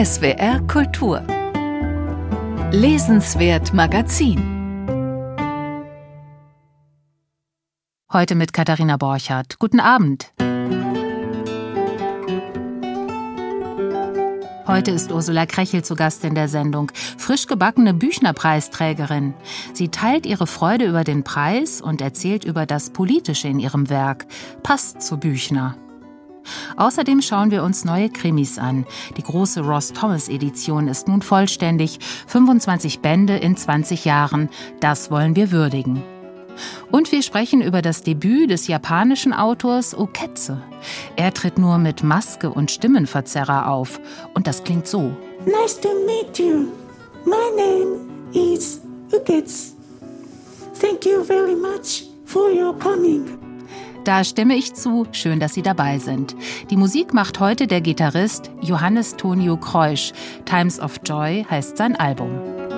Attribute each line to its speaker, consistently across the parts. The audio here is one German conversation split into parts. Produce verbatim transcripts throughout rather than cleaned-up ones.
Speaker 1: S W R Kultur Lesenswert Magazin.
Speaker 2: Heute mit Katharina Borchardt. Guten Abend. Heute ist Ursula Krechel zu Gast in der Sendung, frisch gebackene Büchner-Preisträgerin. Sie teilt ihre Freude über den Preis und erzählt über das Politische in ihrem Werk. Passt zu Büchner. Außerdem schauen wir uns neue Krimis an. Die große Ross-Thomas-Edition ist nun vollständig. fünfundzwanzig Bände in zwanzig Jahren. Das wollen wir würdigen. Und wir sprechen über das Debüt des japanischen Autors Uketsu. Er tritt nur mit Maske und Stimmenverzerrer auf. Und das klingt so.
Speaker 3: Nice to meet you. My name is Uketsu. Thank you very much for your coming.
Speaker 2: Da stimme ich zu. Schön, dass Sie dabei sind. Die Musik macht heute der Gitarrist Johannes Tonio Kreusch. Times of Joy heißt sein Album.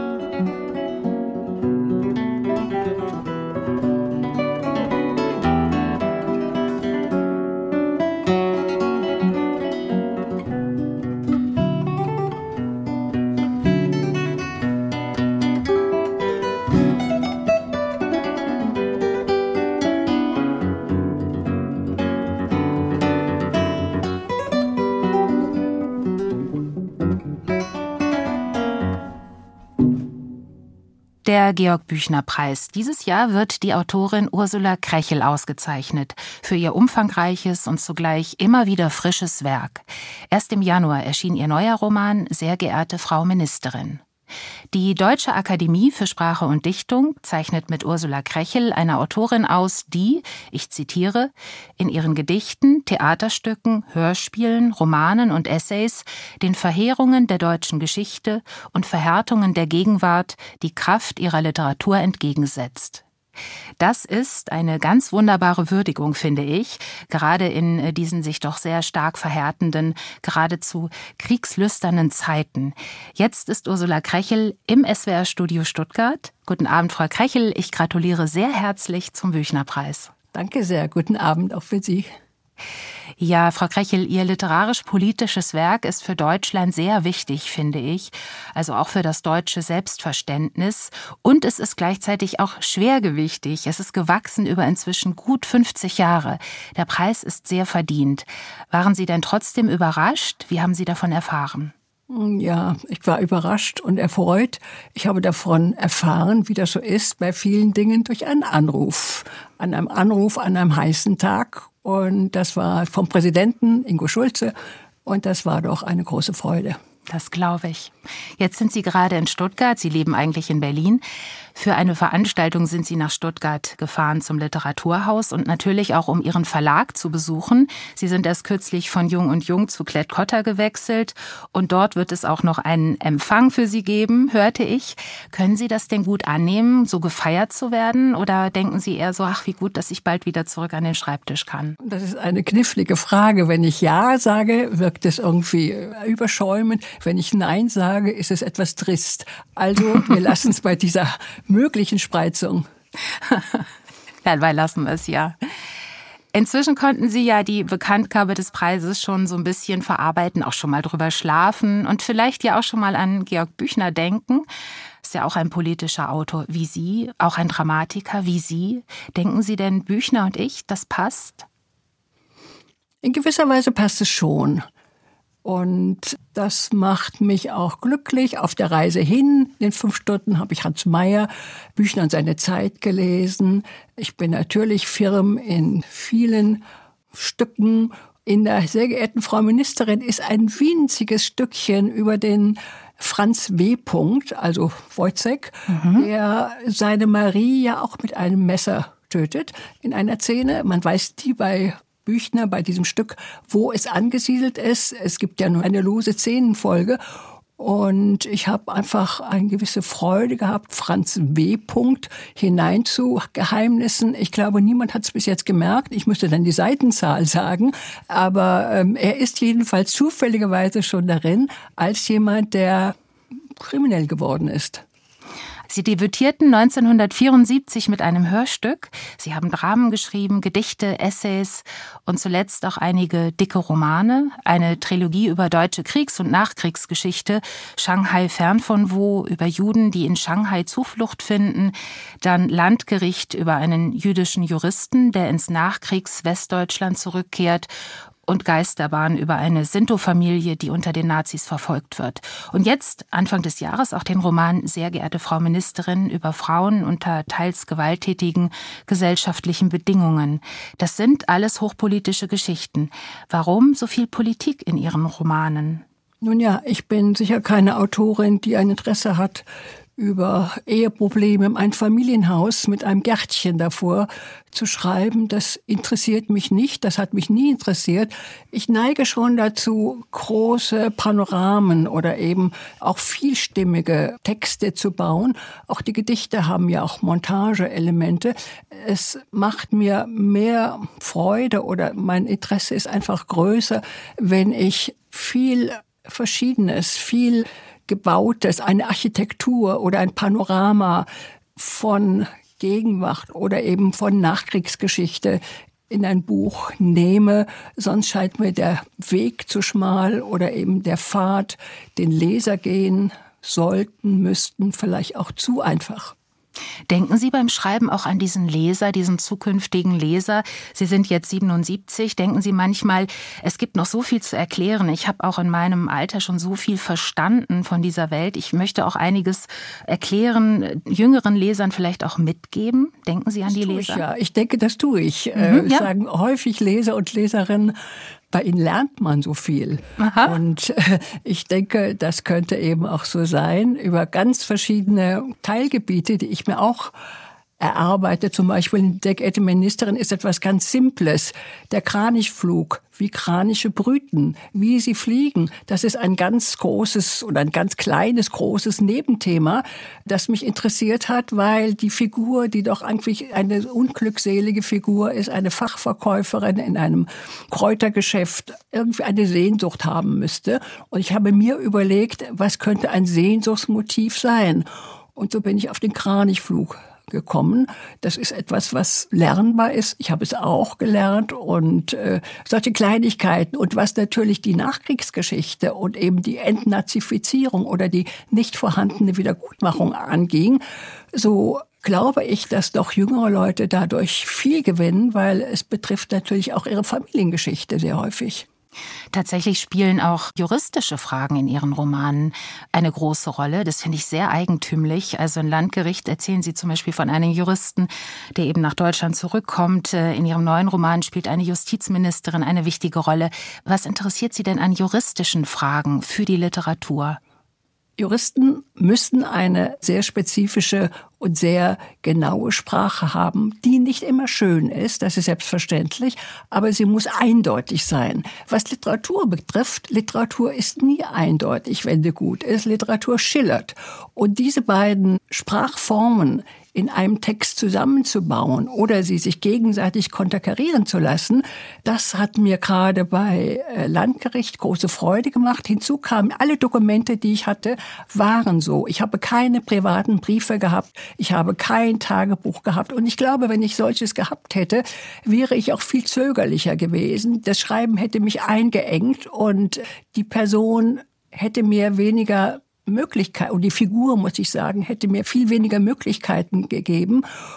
Speaker 2: Der Georg-Büchner-Preis. Dieses Jahr wird die Autorin Ursula Krechel ausgezeichnet für ihr umfangreiches und zugleich immer wieder frisches Werk. Erst im Januar erschien ihr neuer Roman »Sehr geehrte Frau Ministerin«. Die Deutsche Akademie für Sprache und Dichtung zeichnet mit Ursula Krechel eine Autorin aus, die, ich zitiere, in ihren Gedichten, Theaterstücken, Hörspielen, Romanen und Essays den Verheerungen der deutschen Geschichte und Verhärtungen der Gegenwart die Kraft ihrer Literatur entgegensetzt. Das ist eine ganz wunderbare Würdigung, finde ich, gerade in diesen sich doch sehr stark verhärtenden, geradezu kriegslüsternen Zeiten. Jetzt ist Ursula Krechel im S W R-Studio Stuttgart. Guten Abend, Frau Krechel. Ich gratuliere sehr herzlich zum Büchner-Preis.
Speaker 4: Danke sehr. Guten Abend auch für Sie.
Speaker 2: Ja, Frau Krechel, Ihr literarisch-politisches Werk ist für Deutschland sehr wichtig, finde ich. Also auch für das deutsche Selbstverständnis. Und es ist gleichzeitig auch schwergewichtig. Es ist gewachsen über inzwischen gut fünfzig Jahre. Der Preis ist sehr verdient. Waren Sie denn trotzdem überrascht? Wie haben Sie davon erfahren?
Speaker 4: Ja, ich war überrascht und erfreut. Ich habe davon erfahren, wie das so ist, bei vielen Dingen durch einen Anruf. An einem Anruf an einem heißen Tag. Und das war vom Präsidenten Ingo Schulze. Und das war doch eine große Freude.
Speaker 2: Das glaube ich. Jetzt sind Sie gerade in Stuttgart. Sie leben eigentlich in Berlin. Für eine Veranstaltung sind Sie nach Stuttgart gefahren zum Literaturhaus und natürlich auch, um Ihren Verlag zu besuchen. Sie sind erst kürzlich von Jung und Jung zu Klett-Cotta gewechselt und dort wird es auch noch einen Empfang für Sie geben, hörte ich. Können Sie das denn gut annehmen, so gefeiert zu werden? Oder denken Sie eher so, ach, wie gut, dass ich bald wieder zurück an den Schreibtisch kann?
Speaker 4: Das ist eine knifflige Frage. Wenn ich Ja sage, wirkt es irgendwie überschäumend. Wenn ich Nein sage, ist es etwas trist. Also wir lassen es bei dieser möglichen Spreizung.
Speaker 2: Dabei lassen wir es ja. Inzwischen konnten Sie ja die Bekanntgabe des Preises schon so ein bisschen verarbeiten, auch schon mal drüber schlafen und vielleicht ja auch schon mal an Georg Büchner denken. Ist ja auch ein politischer Autor wie Sie, auch ein Dramatiker wie Sie. Denken Sie denn, Büchner und ich, das passt?
Speaker 4: In gewisser Weise passt es schon. Und das macht mich auch glücklich. Auf der Reise hin, in den fünf Stunden, habe ich Hans Meyer, Büchner und seine Zeit gelesen. Ich bin natürlich firm in vielen Stücken. In der Sehr geehrten Frau Ministerin ist ein winziges Stückchen über den Franz W. also Wojciech, mhm. der seine Marie ja auch mit einem Messer tötet in einer Szene. Man weiß die bei Büchner bei diesem Stück, wo es angesiedelt ist. Es gibt ja nur eine lose Szenenfolge. Und ich habe einfach eine gewisse Freude gehabt, Franz W. hinein zu Geheimnissen. Ich glaube, niemand hat es bis jetzt gemerkt. Ich müsste dann die Seitenzahl sagen. Aber ähm, er ist jedenfalls zufälligerweise schon darin, als jemand, der kriminell geworden ist.
Speaker 2: Sie debütierten neunzehnhundertvierundsiebzig mit einem Hörstück. Sie haben Dramen geschrieben, Gedichte, Essays und zuletzt auch einige dicke Romane. Eine Trilogie über deutsche Kriegs- und Nachkriegsgeschichte, Shanghai fern von wo, über Juden, die in Shanghai Zuflucht finden. Dann Landgericht über einen jüdischen Juristen, der ins Nachkriegs-Westdeutschland zurückkehrt. Und Geisterbahn über eine Sinto-Familie, die unter den Nazis verfolgt wird. Und jetzt, Anfang des Jahres, auch den Roman Sehr geehrte Frau Ministerin über Frauen unter teils gewalttätigen gesellschaftlichen Bedingungen. Das sind alles hochpolitische Geschichten. Warum so viel Politik in Ihren Romanen?
Speaker 4: Nun ja, ich bin sicher keine Autorin, die ein Interesse hat, über Eheprobleme im Einfamilienhaus mit einem Gärtchen davor zu schreiben. Das interessiert mich nicht, das hat mich nie interessiert. Ich neige schon dazu, große Panoramen oder eben auch vielstimmige Texte zu bauen. Auch die Gedichte haben ja auch Montageelemente. Es macht mir mehr Freude oder mein Interesse ist einfach größer, wenn ich viel Verschiedenes, viel Gebautes, eine Architektur oder ein Panorama von Gegenwart oder eben von Nachkriegsgeschichte in ein Buch nehme. Sonst scheint mir der Weg zu schmal oder eben der Pfad, den Leser gehen sollten, müssten, vielleicht auch zu einfach.
Speaker 2: Denken Sie beim Schreiben auch an diesen Leser, diesen zukünftigen Leser? Sie sind jetzt siebenundsiebzig. Denken Sie manchmal, es gibt noch so viel zu erklären. Ich habe auch in meinem Alter schon so viel verstanden von dieser Welt. Ich möchte auch einiges erklären, jüngeren Lesern vielleicht auch mitgeben. Denken Sie an
Speaker 4: das
Speaker 2: die
Speaker 4: tue
Speaker 2: Leser?
Speaker 4: Ich, ja, ich denke, das tue ich.
Speaker 2: Mhm,
Speaker 4: äh,
Speaker 2: ja.
Speaker 4: Sagen häufig Leser und Leserinnen, bei ihnen lernt man so viel.
Speaker 2: Aha.
Speaker 4: Und äh, ich denke, das könnte eben auch so sein, über ganz verschiedene Teilgebiete, die ich mir auch erarbeite. Zum Beispiel Sehr geehrte Ministerin ist etwas ganz Simples. Der Kranichflug, wie Kraniche brüten, wie sie fliegen. Das ist ein ganz großes oder ein ganz kleines, großes Nebenthema, das mich interessiert hat, weil die Figur, die doch eigentlich eine unglückselige Figur ist, eine Fachverkäuferin in einem Kräutergeschäft, irgendwie eine Sehnsucht haben müsste. Und ich habe mir überlegt, was könnte ein Sehnsuchtsmotiv sein? Und so bin ich auf den Kranichflug gekommen. Das ist etwas, was lernbar ist. Ich habe es auch gelernt und äh, solche Kleinigkeiten. Und was natürlich die Nachkriegsgeschichte und eben die Entnazifizierung oder die nicht vorhandene Wiedergutmachung anging, so glaube ich, dass doch jüngere Leute dadurch viel gewinnen, weil es betrifft natürlich auch ihre Familiengeschichte sehr häufig.
Speaker 2: Tatsächlich spielen auch juristische Fragen in Ihren Romanen eine große Rolle. Das finde ich sehr eigentümlich. Also in Landgericht erzählen Sie zum Beispiel von einem Juristen, der eben nach Deutschland zurückkommt. In Ihrem neuen Roman spielt eine Justizministerin eine wichtige Rolle. Was interessiert Sie denn an juristischen Fragen für die Literatur?
Speaker 4: Juristen müssen eine sehr spezifische und sehr genaue Sprache haben, die nicht immer schön ist, das ist selbstverständlich, aber sie muss eindeutig sein. Was Literatur betrifft, Literatur ist nie eindeutig, wenn sie gut ist. Literatur schillert. Und diese beiden Sprachformen in einem Text zusammenzubauen oder sie sich gegenseitig konterkarieren zu lassen, das hat mir gerade bei Landgericht große Freude gemacht. Hinzu kamen alle Dokumente, die ich hatte, waren so. Ich habe keine privaten Briefe gehabt, ich habe kein Tagebuch gehabt. Und ich glaube, wenn ich solches gehabt hätte, wäre ich auch viel zögerlicher gewesen. Das Schreiben hätte mich eingeengt und die Person hätte mir weniger Möglichkeiten, und die Figur, muss ich sagen, hätte mir viel weniger Möglichkeiten gegeben.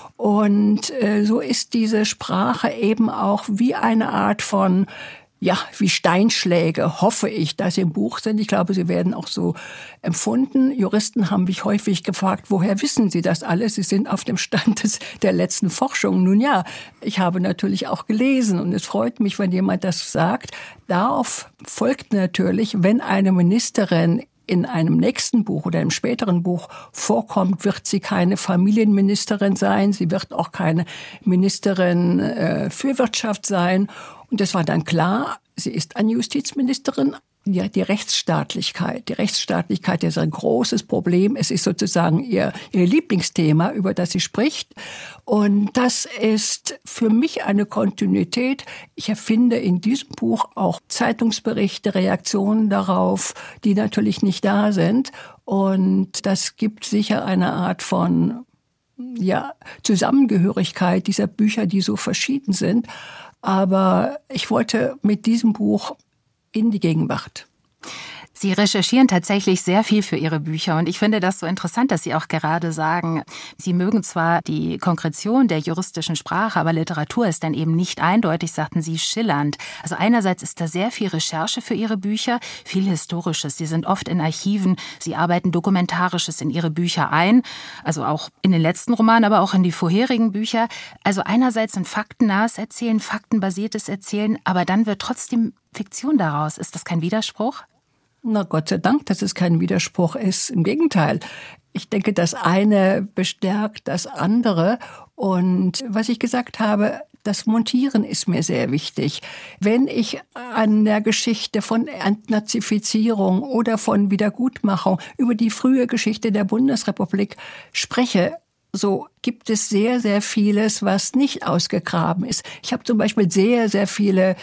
Speaker 4: Und äh, so ist diese Sprache eben auch wie eine Art von, ja, wie Steinschläge, hoffe ich, dass sie im Buch sind. Ich glaube, sie werden auch so empfunden. Juristen haben mich häufig gefragt, woher wissen Sie das alles? Sie sind auf dem Stand des, der letzten Forschung. Nun ja, ich habe natürlich auch gelesen und es freut mich, wenn jemand das sagt. Darauf folgt natürlich, wenn eine Ministerin in einem nächsten Buch oder einem späteren Buch vorkommt, wird sie keine Familienministerin sein, sie wird auch keine Ministerin äh, für Wirtschaft sein. Und es war dann klar, sie ist eine Justizministerin, ja, die Rechtsstaatlichkeit. Die Rechtsstaatlichkeit ist ein großes Problem. Es ist sozusagen ihr, ihr Lieblingsthema, über das sie spricht. Und das ist für mich eine Kontinuität. Ich erfinde in diesem Buch auch Zeitungsberichte, Reaktionen darauf, die natürlich nicht da sind. Und das gibt sicher eine Art von, ja, Zusammengehörigkeit dieser Bücher, die so verschieden sind. Aber ich wollte mit diesem Buch in die Gegenwart.
Speaker 2: Sie recherchieren tatsächlich sehr viel für Ihre Bücher und ich finde das so interessant, dass Sie auch gerade sagen, Sie mögen zwar die Konkretion der juristischen Sprache, aber Literatur ist dann eben nicht eindeutig, sagten Sie, schillernd. Also einerseits ist da sehr viel Recherche für Ihre Bücher, viel Historisches. Sie sind oft in Archiven, Sie arbeiten Dokumentarisches in Ihre Bücher ein, also auch in den letzten Romanen, aber auch in die vorherigen Bücher. Also einerseits ein faktennahes Erzählen, faktenbasiertes Erzählen, aber dann wird trotzdem Fiktion daraus. Ist das kein Widerspruch?
Speaker 4: Na Gott sei Dank, dass es kein Widerspruch ist. Im Gegenteil. Ich denke, das eine bestärkt das andere. Und was ich gesagt habe, das Montieren ist mir sehr wichtig. Wenn ich an der Geschichte von Entnazifizierung oder von Wiedergutmachung über die frühe Geschichte der Bundesrepublik spreche, so gibt es sehr, sehr vieles, was nicht ausgegraben ist. Ich habe zum Beispiel sehr, sehr viele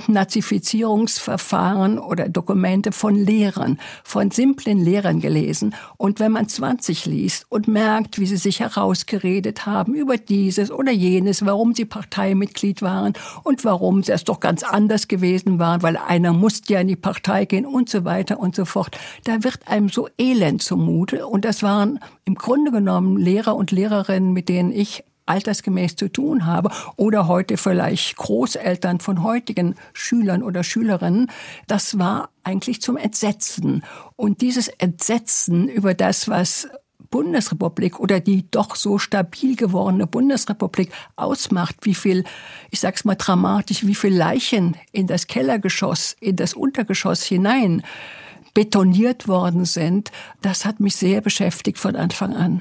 Speaker 4: Entnazifizierungsverfahren oder Dokumente von Lehrern, von simplen Lehrern gelesen. Und wenn man zwanzig liest und merkt, wie sie sich herausgeredet haben über dieses oder jenes, warum sie Parteimitglied waren und warum sie es doch ganz anders gewesen waren, weil einer musste ja in die Partei gehen und so weiter und so fort, da wird einem so elend zumute. Und das waren im Grunde genommen Lehrer und Lehrerinnen, mit denen ich altersgemäß zu tun habe oder heute vielleicht Großeltern von heutigen Schülern oder Schülerinnen, das war eigentlich zum Entsetzen. Und dieses Entsetzen über das, was Bundesrepublik oder die doch so stabil gewordene Bundesrepublik ausmacht, wie viel, ich sag's mal dramatisch, wie viel Leichen in das Kellergeschoss, in das Untergeschoss hinein betoniert worden sind, das hat mich sehr beschäftigt von Anfang an.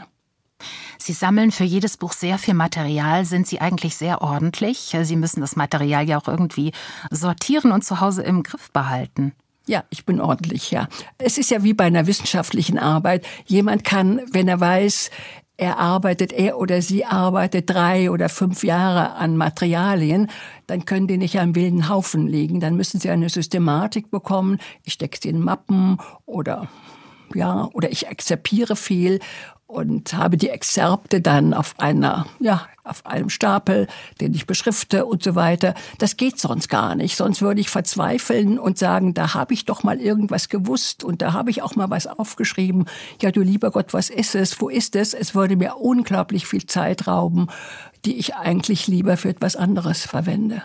Speaker 2: Sie sammeln für jedes Buch sehr viel Material. Sind Sie eigentlich sehr ordentlich? Sie müssen das Material ja auch irgendwie sortieren und zu Hause im Griff behalten.
Speaker 4: Ja, ich bin ordentlich, ja. Es ist ja wie bei einer wissenschaftlichen Arbeit. Jemand kann, wenn er weiß, er arbeitet, er oder sie arbeitet drei oder fünf Jahre an Materialien, dann können die nicht am wilden Haufen liegen. Dann müssen sie eine Systematik bekommen. Ich stecke sie in Mappen oder, ja, oder ich exerpiere viel und habe die Exzerpte dann auf einer, ja, auf einem Stapel, den ich beschrifte und so weiter. Das geht sonst gar nicht. Sonst würde ich verzweifeln und sagen, da habe ich doch mal irgendwas gewusst und da habe ich auch mal was aufgeschrieben. Ja, du lieber Gott, was ist es? Wo ist es? Es würde mir unglaublich viel Zeit rauben, die ich eigentlich lieber für etwas anderes verwende.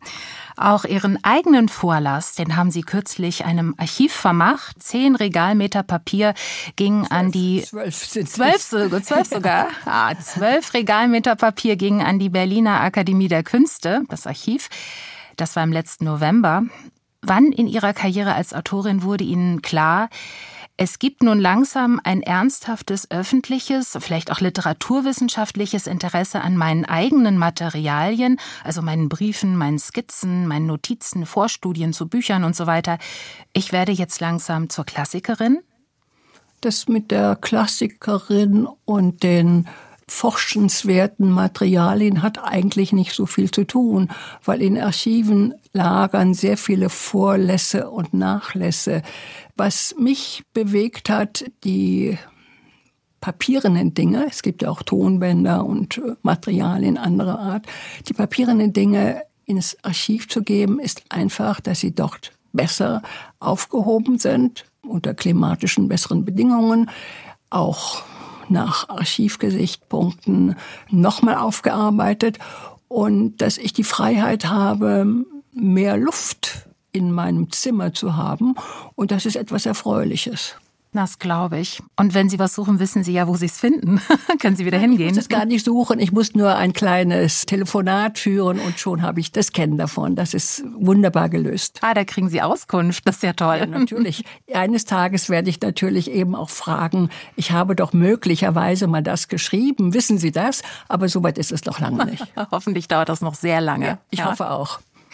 Speaker 2: Auch Ihren eigenen Vorlass, den haben Sie kürzlich einem Archiv vermacht. Zehn Regalmeter Papier gingen an die...
Speaker 4: Zwölf sind
Speaker 2: Zwölf, sogar, zwölf sogar. Ah, zwölf Regalmeter Papier gingen an die Berliner Akademie der Künste, das Archiv. Das war im letzten November. Wann in Ihrer Karriere als Autorin wurde Ihnen klar, es gibt nun langsam ein ernsthaftes öffentliches, vielleicht auch literaturwissenschaftliches Interesse an meinen eigenen Materialien, also meinen Briefen, meinen Skizzen, meinen Notizen, Vorstudien zu Büchern und so weiter. Ich werde jetzt langsam zur Klassikerin?
Speaker 4: Das mit der Klassikerin und den forschenswerten Materialien hat eigentlich nicht so viel zu tun, weil in Archiven lagern sehr viele Vorlässe und Nachlässe. Was mich bewegt hat, die papierenden Dinge, es gibt ja auch Tonbänder und Materialien anderer Art, die papierenden Dinge ins Archiv zu geben, ist einfach, dass sie dort besser aufgehoben sind, unter klimatischen besseren Bedingungen, auch nach Archivgesichtspunkten nochmal aufgearbeitet und dass ich die Freiheit habe, mehr Luft in meinem Zimmer zu haben und das ist etwas Erfreuliches.
Speaker 2: Das glaube ich. Und wenn Sie was suchen, wissen Sie ja, wo Sie es finden. Können Sie wieder hingehen.
Speaker 4: Ich muss es gar nicht suchen. Ich muss nur ein kleines Telefonat führen und schon habe ich das Kennen davon. Das ist wunderbar gelöst.
Speaker 2: Ah, da kriegen Sie Auskunft. Das ist ja toll.
Speaker 4: Ja, natürlich. Eines Tages werde ich natürlich eben auch fragen, ich habe doch möglicherweise mal das geschrieben. Wissen Sie das? Aber soweit ist es noch lange nicht.
Speaker 2: Hoffentlich dauert das noch sehr lange.
Speaker 4: Ja, ich
Speaker 2: ja.
Speaker 4: hoffe auch.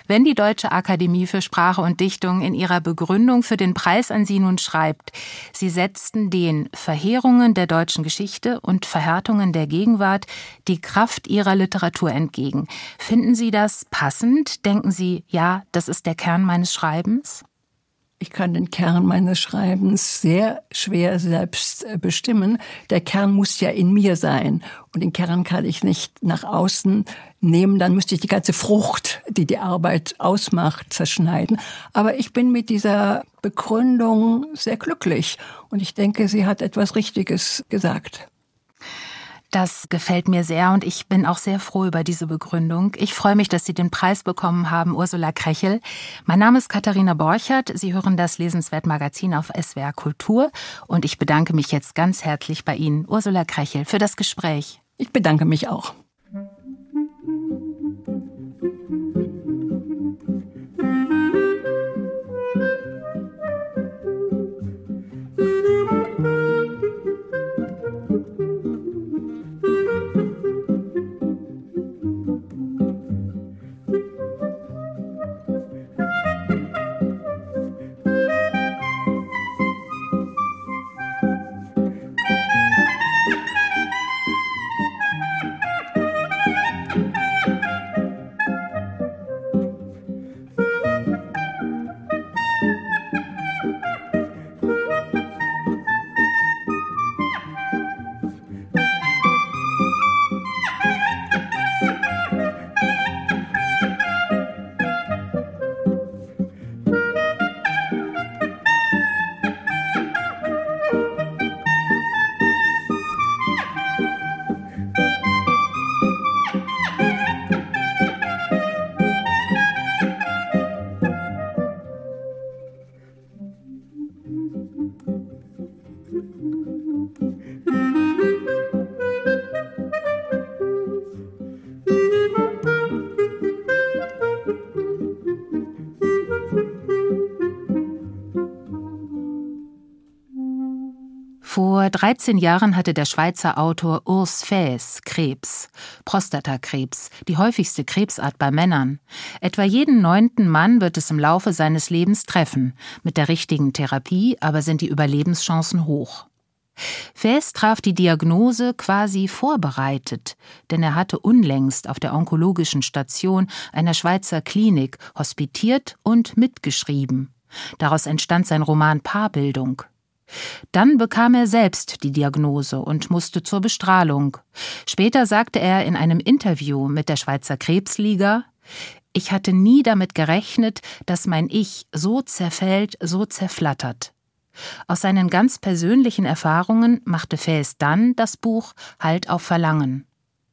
Speaker 2: Wenn die Deutsche Akademie für Sprache und Dichtung in ihrer Begründung für den Preis an Sie nun schreibt, Sie setzten den Verheerungen der deutschen Geschichte und Verhärtungen der Gegenwart die Kraft Ihrer Literatur entgegen. Finden Sie das passend? Denken Sie, ja, das ist der Kern meines Schreibens?
Speaker 4: Ich kann den Kern meines Schreibens sehr schwer selbst bestimmen. Der Kern muss ja in mir sein. Und den Kern kann ich nicht nach außen nehmen. Dann müsste ich die ganze Frucht, die die Arbeit ausmacht, zerschneiden. Aber ich bin mit dieser Begründung sehr glücklich. Und ich denke, sie hat etwas Richtiges gesagt.
Speaker 2: Das gefällt mir sehr und ich bin auch sehr froh über diese Begründung. Ich freue mich, dass Sie den Preis bekommen haben, Ursula Krechel. Mein Name ist Katharina Borchert. Sie hören das Lesenswert-Magazin auf S W R Kultur. Und ich bedanke mich jetzt ganz herzlich bei Ihnen, Ursula Krechel, für das Gespräch.
Speaker 4: Ich bedanke mich auch.
Speaker 2: Vor dreizehn Jahren hatte der Schweizer Autor Urs Fäs Krebs, Prostatakrebs, die häufigste Krebsart bei Männern. Etwa jeden neunten Mann wird es im Laufe seines Lebens treffen. Mit der richtigen Therapie aber sind die Überlebenschancen hoch. Fäs traf die Diagnose quasi vorbereitet, denn er hatte unlängst auf der onkologischen Station einer Schweizer Klinik hospitiert und mitgeschrieben. Daraus entstand sein Roman Paarbildung. Dann bekam er selbst die Diagnose und musste zur Bestrahlung. Später sagte er in einem Interview mit der Schweizer Krebsliga: Ich hatte nie damit gerechnet, dass mein Ich so zerfällt, so zerflattert. Aus seinen ganz persönlichen Erfahrungen machte Fäs dann das Buch Halt auf Verlangen.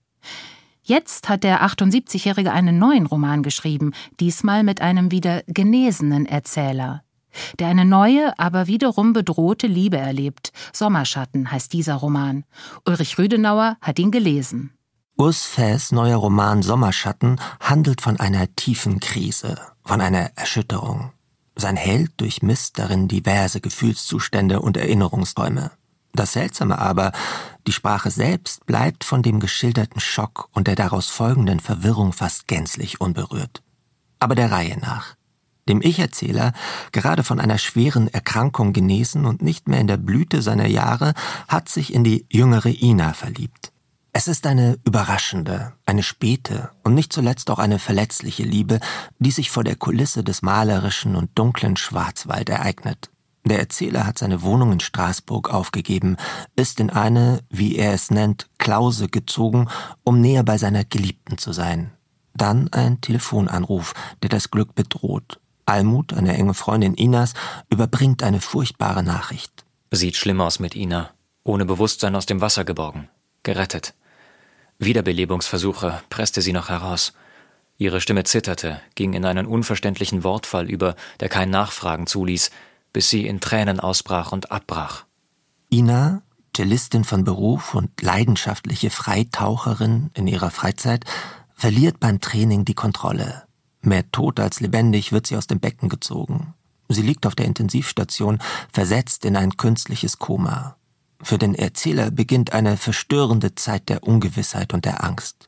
Speaker 2: Jetzt hat der achtundsiebzigjährige einen neuen Roman geschrieben, diesmal mit einem wieder genesenen Erzähler, der eine neue, aber wiederum bedrohte Liebe erlebt. Sommerschatten heißt dieser Roman. Ulrich Rüdenauer hat ihn gelesen.
Speaker 5: Urs Fäs' neuer Roman Sommerschatten handelt von einer tiefen Krise, von einer Erschütterung. Sein Held durchmisst darin diverse Gefühlszustände und Erinnerungsträume. Das Seltsame aber, die Sprache selbst bleibt von dem geschilderten Schock und der daraus folgenden Verwirrung fast gänzlich unberührt. Aber der Reihe nach. Dem Ich-Erzähler, gerade von einer schweren Erkrankung genesen und nicht mehr in der Blüte seiner Jahre, hat sich in die jüngere Ina verliebt. Es ist eine überraschende, eine späte und nicht zuletzt auch eine verletzliche Liebe, die sich vor der Kulisse des malerischen und dunklen Schwarzwald ereignet. Der Erzähler hat seine Wohnung in Straßburg aufgegeben, ist in eine, wie er es nennt, Klause gezogen, um näher bei seiner Geliebten zu sein. Dann ein Telefonanruf, der das Glück bedroht. Almut, eine enge Freundin Inas, überbringt eine furchtbare Nachricht.
Speaker 6: Sieht schlimm aus mit Ina. Ohne Bewusstsein aus dem Wasser geborgen. Gerettet. Wiederbelebungsversuche presste sie noch heraus. Ihre Stimme zitterte, ging in einen unverständlichen Wortfall über, der kein Nachfragen zuließ, bis sie in Tränen ausbrach und abbrach.
Speaker 5: Ina, Cellistin von Beruf und leidenschaftliche Freitaucherin in ihrer Freizeit, verliert beim Training die Kontrolle. Mehr tot als lebendig wird sie aus dem Becken gezogen. Sie liegt auf der Intensivstation, versetzt in ein künstliches Koma. Für den Erzähler beginnt eine verstörende Zeit der Ungewissheit und der Angst.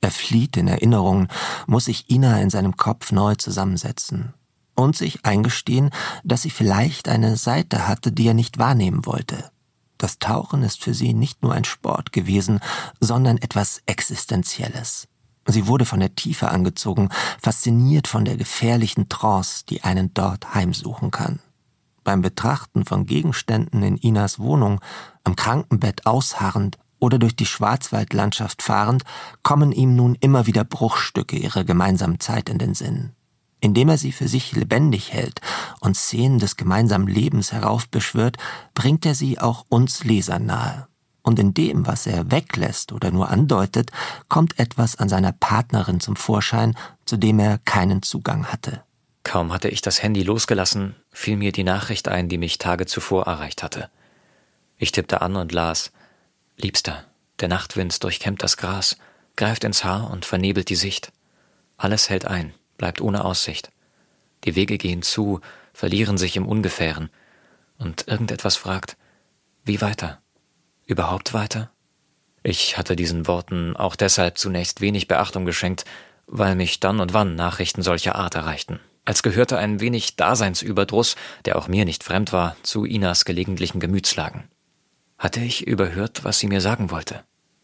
Speaker 5: Er flieht in Erinnerungen, muss sich Ina in seinem Kopf neu zusammensetzen und sich eingestehen, dass sie vielleicht eine Seite hatte, die er nicht wahrnehmen wollte. Das Tauchen ist für sie nicht nur ein Sport gewesen, sondern etwas Existenzielles. Sie wurde von der Tiefe angezogen, fasziniert von der gefährlichen Trance, die einen dort heimsuchen kann. Beim Betrachten von Gegenständen in Inas Wohnung, am Krankenbett ausharrend oder durch die Schwarzwaldlandschaft fahrend, kommen ihm nun immer wieder Bruchstücke ihrer gemeinsamen Zeit in den Sinn. Indem er sie für sich lebendig hält und Szenen des gemeinsamen Lebens heraufbeschwört, bringt er sie auch uns Lesern nahe. Und in dem, was er weglässt oder nur andeutet, kommt etwas an seiner Partnerin zum Vorschein, zu dem er keinen Zugang hatte.
Speaker 6: Kaum hatte ich das Handy losgelassen, fiel mir die Nachricht ein, die mich Tage zuvor erreicht hatte. Ich tippte an und las: Liebster, der Nachtwind durchkämmt das Gras, greift ins Haar und vernebelt die Sicht. Alles hält ein, bleibt ohne Aussicht. Die Wege gehen zu, verlieren sich im Ungefähren. Und irgendetwas fragt: Wie weiter? Überhaupt weiter? Ich hatte diesen Worten auch deshalb zunächst wenig Beachtung geschenkt, weil mich dann und wann Nachrichten solcher Art erreichten. Als gehörte ein wenig Daseinsüberdruss, der auch mir nicht fremd war, zu Inas gelegentlichen Gemütslagen. Hatte ich überhört, was sie mir sagen wollte?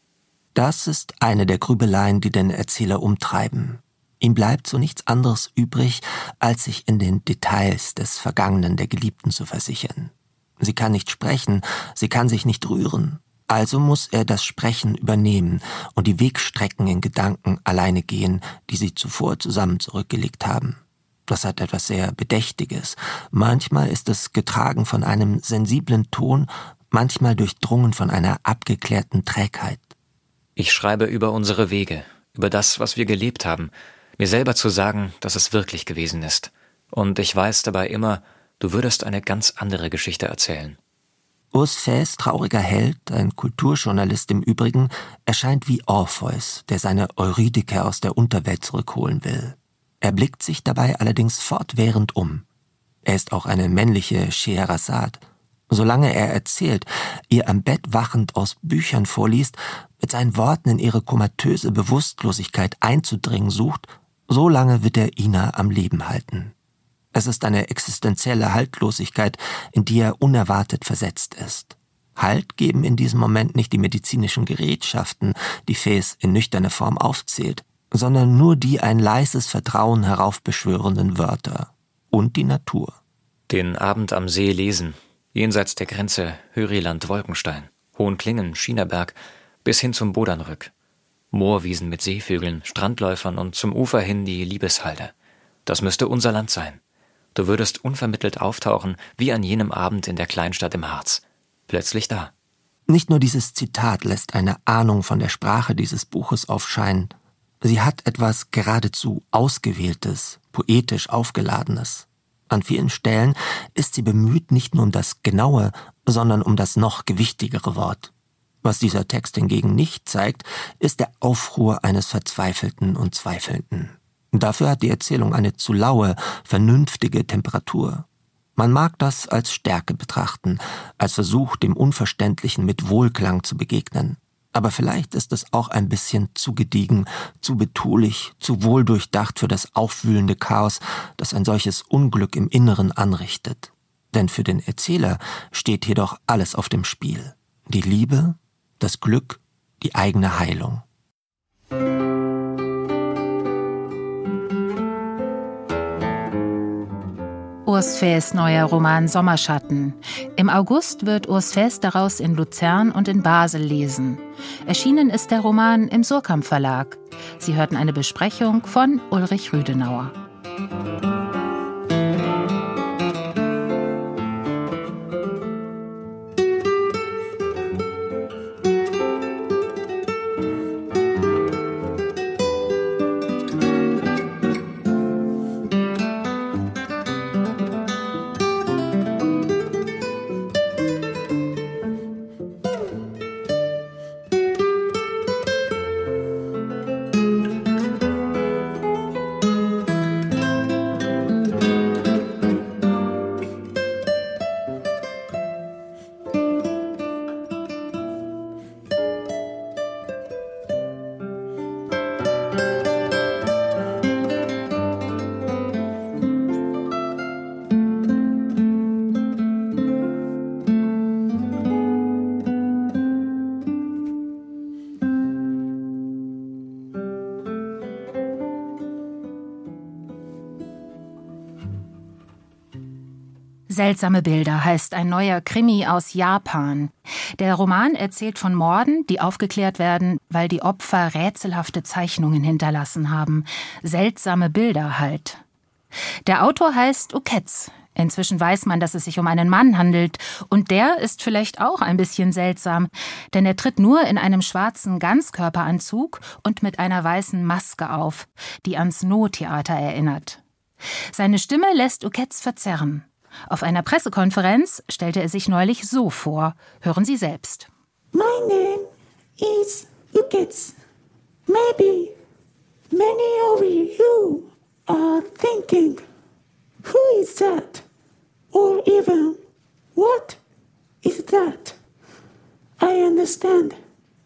Speaker 5: Das ist eine der Grübeleien, die den Erzähler umtreiben. Ihm bleibt so nichts anderes übrig, als sich in den Details des Vergangenen der Geliebten zu versichern. Sie kann nicht sprechen, sie kann sich nicht rühren. Also muss er das Sprechen übernehmen und die Wegstrecken in Gedanken alleine gehen, die sie zuvor zusammen zurückgelegt haben. Das hat etwas sehr Bedächtiges. Manchmal ist es getragen von einem sensiblen Ton, manchmal durchdrungen von einer abgeklärten Trägheit.
Speaker 6: Ich schreibe über unsere Wege, über das, was wir gelebt haben, mir selber zu sagen, dass es wirklich gewesen ist. Und ich weiß dabei immer, du würdest eine ganz andere Geschichte erzählen.
Speaker 5: Urs Fäs trauriger Held, ein Kulturjournalist im Übrigen, erscheint wie Orpheus, der seine Eurydike aus der Unterwelt zurückholen will. Er blickt sich dabei allerdings fortwährend um. Er ist auch eine männliche Scheherazade. Solange er erzählt, ihr am Bett wachend aus Büchern vorliest, mit seinen Worten in ihre komatöse Bewusstlosigkeit einzudringen sucht, so lange wird er Ina am Leben halten. Es ist eine existenzielle Haltlosigkeit, in die er unerwartet versetzt ist. Halt geben in diesem Moment nicht die medizinischen Gerätschaften, die Fäs in nüchterner Form aufzählt, sondern nur die ein leises Vertrauen heraufbeschwörenden Wörter und die Natur.
Speaker 6: Den Abend am See lesen, jenseits der Grenze Höriland-Wolkenstein, Hohenklingen, Schienerberg, bis hin zum Bodernrück. Moorwiesen mit Seevögeln, Strandläufern und zum Ufer hin die Liebeshalde. Das müsste unser Land sein. Du würdest unvermittelt auftauchen, wie an jenem Abend in der Kleinstadt im Harz. Plötzlich da.
Speaker 5: Nicht nur dieses Zitat lässt eine Ahnung von der Sprache dieses Buches aufscheinen. Sie hat etwas geradezu Ausgewähltes, poetisch Aufgeladenes. An vielen Stellen ist sie bemüht nicht nur um das genaue, sondern um das noch gewichtigere Wort. Was dieser Text hingegen nicht zeigt, ist der Aufruhr eines Verzweifelten und Zweifelnden. Dafür hat die Erzählung eine zu laue, vernünftige Temperatur. Man mag das als Stärke betrachten, als Versuch, dem Unverständlichen mit Wohlklang zu begegnen. Aber vielleicht ist es auch ein bisschen zu gediegen, zu betulich, zu wohldurchdacht für das aufwühlende Chaos, das ein solches Unglück im Inneren anrichtet. Denn für den Erzähler steht jedoch alles auf dem Spiel. Die Liebe, das Glück, die eigene Heilung.
Speaker 2: Urs Fäs neuer Roman Sommerschatten. Im August wird Urs Fäs daraus in Luzern und in Basel lesen. Erschienen ist der Roman im Surkamp Verlag. Sie hörten eine Besprechung von Ulrich Rüdenauer. Seltsame Bilder heißt ein neuer Krimi aus Japan. Der Roman erzählt von Morden, die aufgeklärt werden, weil die Opfer rätselhafte Zeichnungen hinterlassen haben. Seltsame Bilder halt. Der Autor heißt Uketsu. Inzwischen weiß man, dass es sich um einen Mann handelt. Und der ist vielleicht auch ein bisschen seltsam, denn er tritt nur in einem schwarzen Ganzkörperanzug und mit einer weißen Maske auf, die ans No-Theater erinnert. Seine Stimme lässt Uketsu verzerren. Auf einer Pressekonferenz stellte er sich neulich so vor. Hören Sie selbst.
Speaker 3: My name is Uketsu. Maybe many of you are thinking, who is that? Or even, what is that? I understand.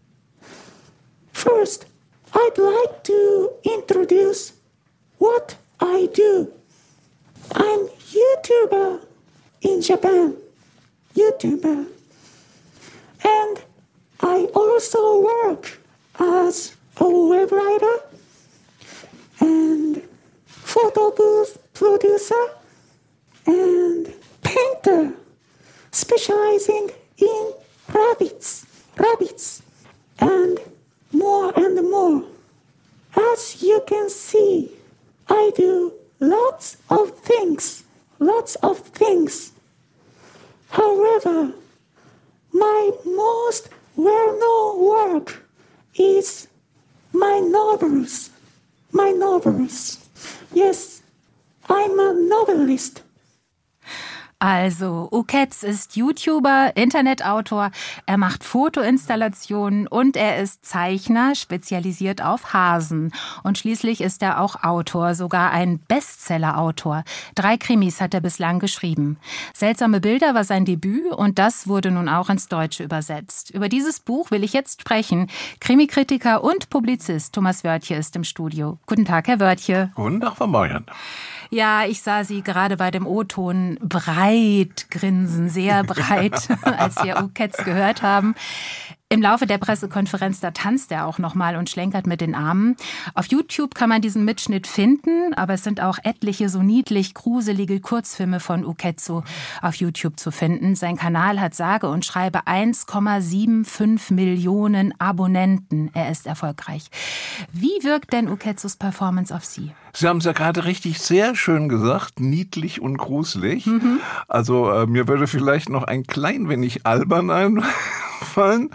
Speaker 3: First, I'd like to introduce what I do. I'm YouTuber in Japan. YouTuber. And I also work as a web writer and photo booth producer and painter, specializing in rabbits, rabbits, and more and more. As you can see, I do lots of things, lots of things. However, my most well-known work is my novels, my novels. Yes, I'm a novelist.
Speaker 2: Also, Uketsu ist YouTuber, Internetautor, er macht Fotoinstallationen und er ist Zeichner, spezialisiert auf Hasen. Und schließlich ist er auch Autor, sogar ein Bestseller-Autor. Drei Krimis hat er bislang geschrieben. Seltsame Bilder war sein Debüt und das wurde nun auch ins Deutsche übersetzt. Über dieses Buch will ich jetzt sprechen. Krimikritiker und Publizist Thomas Wörtje ist im Studio. Guten Tag, Herr Wörtje.
Speaker 7: Guten Tag, Frau Marian.
Speaker 2: Ja, ich sah Sie gerade bei dem O-Ton breit grinsen, sehr breit, als wir Uketsu gehört haben. Im Laufe der Pressekonferenz, da tanzt er auch nochmal und schlenkert mit den Armen. Auf YouTube kann man diesen Mitschnitt finden, aber es sind auch etliche so niedlich gruselige Kurzfilme von Uketsu auf YouTube zu finden. Sein Kanal hat sage und schreibe eins Komma fünfundsiebzig Millionen Abonnenten. Er ist erfolgreich. Wie wirkt denn Uketsus Performance auf Sie?
Speaker 7: Sie haben es ja gerade richtig sehr schön gesagt, niedlich und gruselig. Mhm. Also äh, mir würde vielleicht noch ein klein wenig albern einfallen.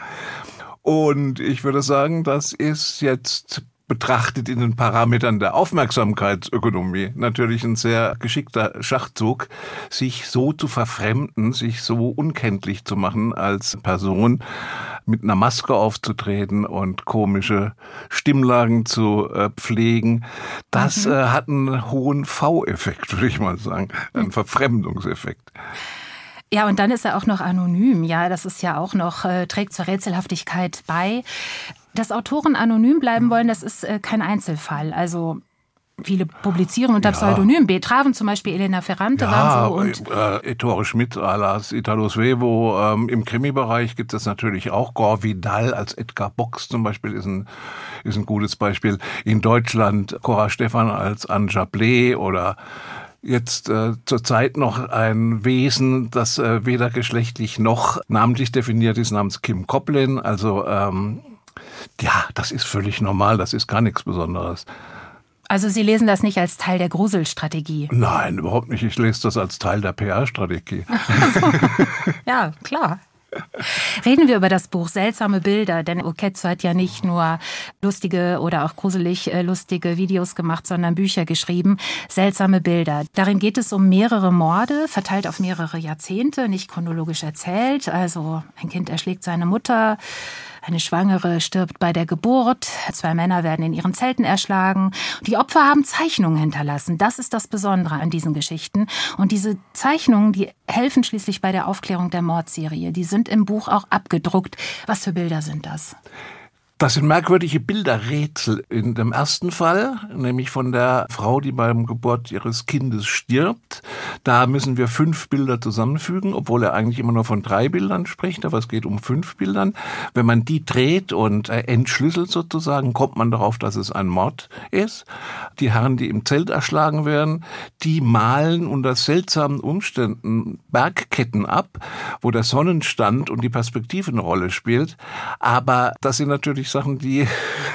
Speaker 7: Und ich würde sagen, das ist jetzt betrachtet in den Parametern der Aufmerksamkeitsökonomie natürlich ein sehr geschickter Schachzug, sich so zu verfremden, sich so unkenntlich zu machen als Person, mit einer Maske aufzutreten und komische Stimmlagen zu äh, pflegen. Das mhm. äh, hat einen hohen V-Effekt, würde ich mal sagen, einen mhm. Verfremdungseffekt.
Speaker 2: Ja, und dann ist er auch noch anonym. Ja, das ist ja auch noch, äh, trägt zur Rätselhaftigkeit bei. Dass Autoren anonym bleiben wollen, das ist äh, kein Einzelfall. Also viele publizieren unter ja. Pseudonym. Betraven zum Beispiel Elena Ferrante
Speaker 7: ja,
Speaker 2: waren so. Und
Speaker 7: äh, Ettore Schmidt alias Italo Svevo. Ähm, Im Krimi-Bereich gibt es natürlich auch Gore Vidal als Edgar Box zum Beispiel ist ein, ist ein gutes Beispiel. In Deutschland Cora Stephan als Anja Blé oder jetzt äh, zurzeit noch ein Wesen, das äh, weder geschlechtlich noch namentlich definiert ist, namens Kim Koplin. Also ähm, ja, das ist völlig normal, das ist gar nichts Besonderes.
Speaker 2: Also Sie lesen das nicht als Teil der Gruselstrategie?
Speaker 7: Nein, überhaupt nicht. Ich lese das als Teil der P R-Strategie.
Speaker 2: Ja, klar. Reden wir über das Buch Seltsame Bilder, denn Uketsu hat ja nicht nur lustige oder auch gruselig lustige Videos gemacht, sondern Bücher geschrieben. Seltsame Bilder. Darin geht es um mehrere Morde, verteilt auf mehrere Jahrzehnte, nicht chronologisch erzählt. Also ein Kind erschlägt seine Mutter, eine Schwangere stirbt bei der Geburt, zwei Männer werden in ihren Zelten erschlagen. Die Opfer haben Zeichnungen hinterlassen. Das ist das Besondere an diesen Geschichten. Und diese Zeichnungen, die helfen schließlich bei der Aufklärung der Mordserie. Die sind im Buch auch abgedruckt. Was für Bilder sind das?
Speaker 7: Das sind merkwürdige Bilderrätsel in dem ersten Fall, nämlich von der Frau, die beim Geburt ihres Kindes stirbt. Da müssen wir fünf Bilder zusammenfügen, obwohl er eigentlich immer nur von drei Bildern spricht, aber es geht um fünf Bildern. Wenn man die dreht und entschlüsselt sozusagen, kommt man darauf, dass es ein Mord ist. Die Herren, die im Zelt erschlagen werden, die malen unter seltsamen Umständen Bergketten ab, wo der Sonnenstand und die Perspektive eine Rolle spielt. Aber das sind natürlich Sachen, die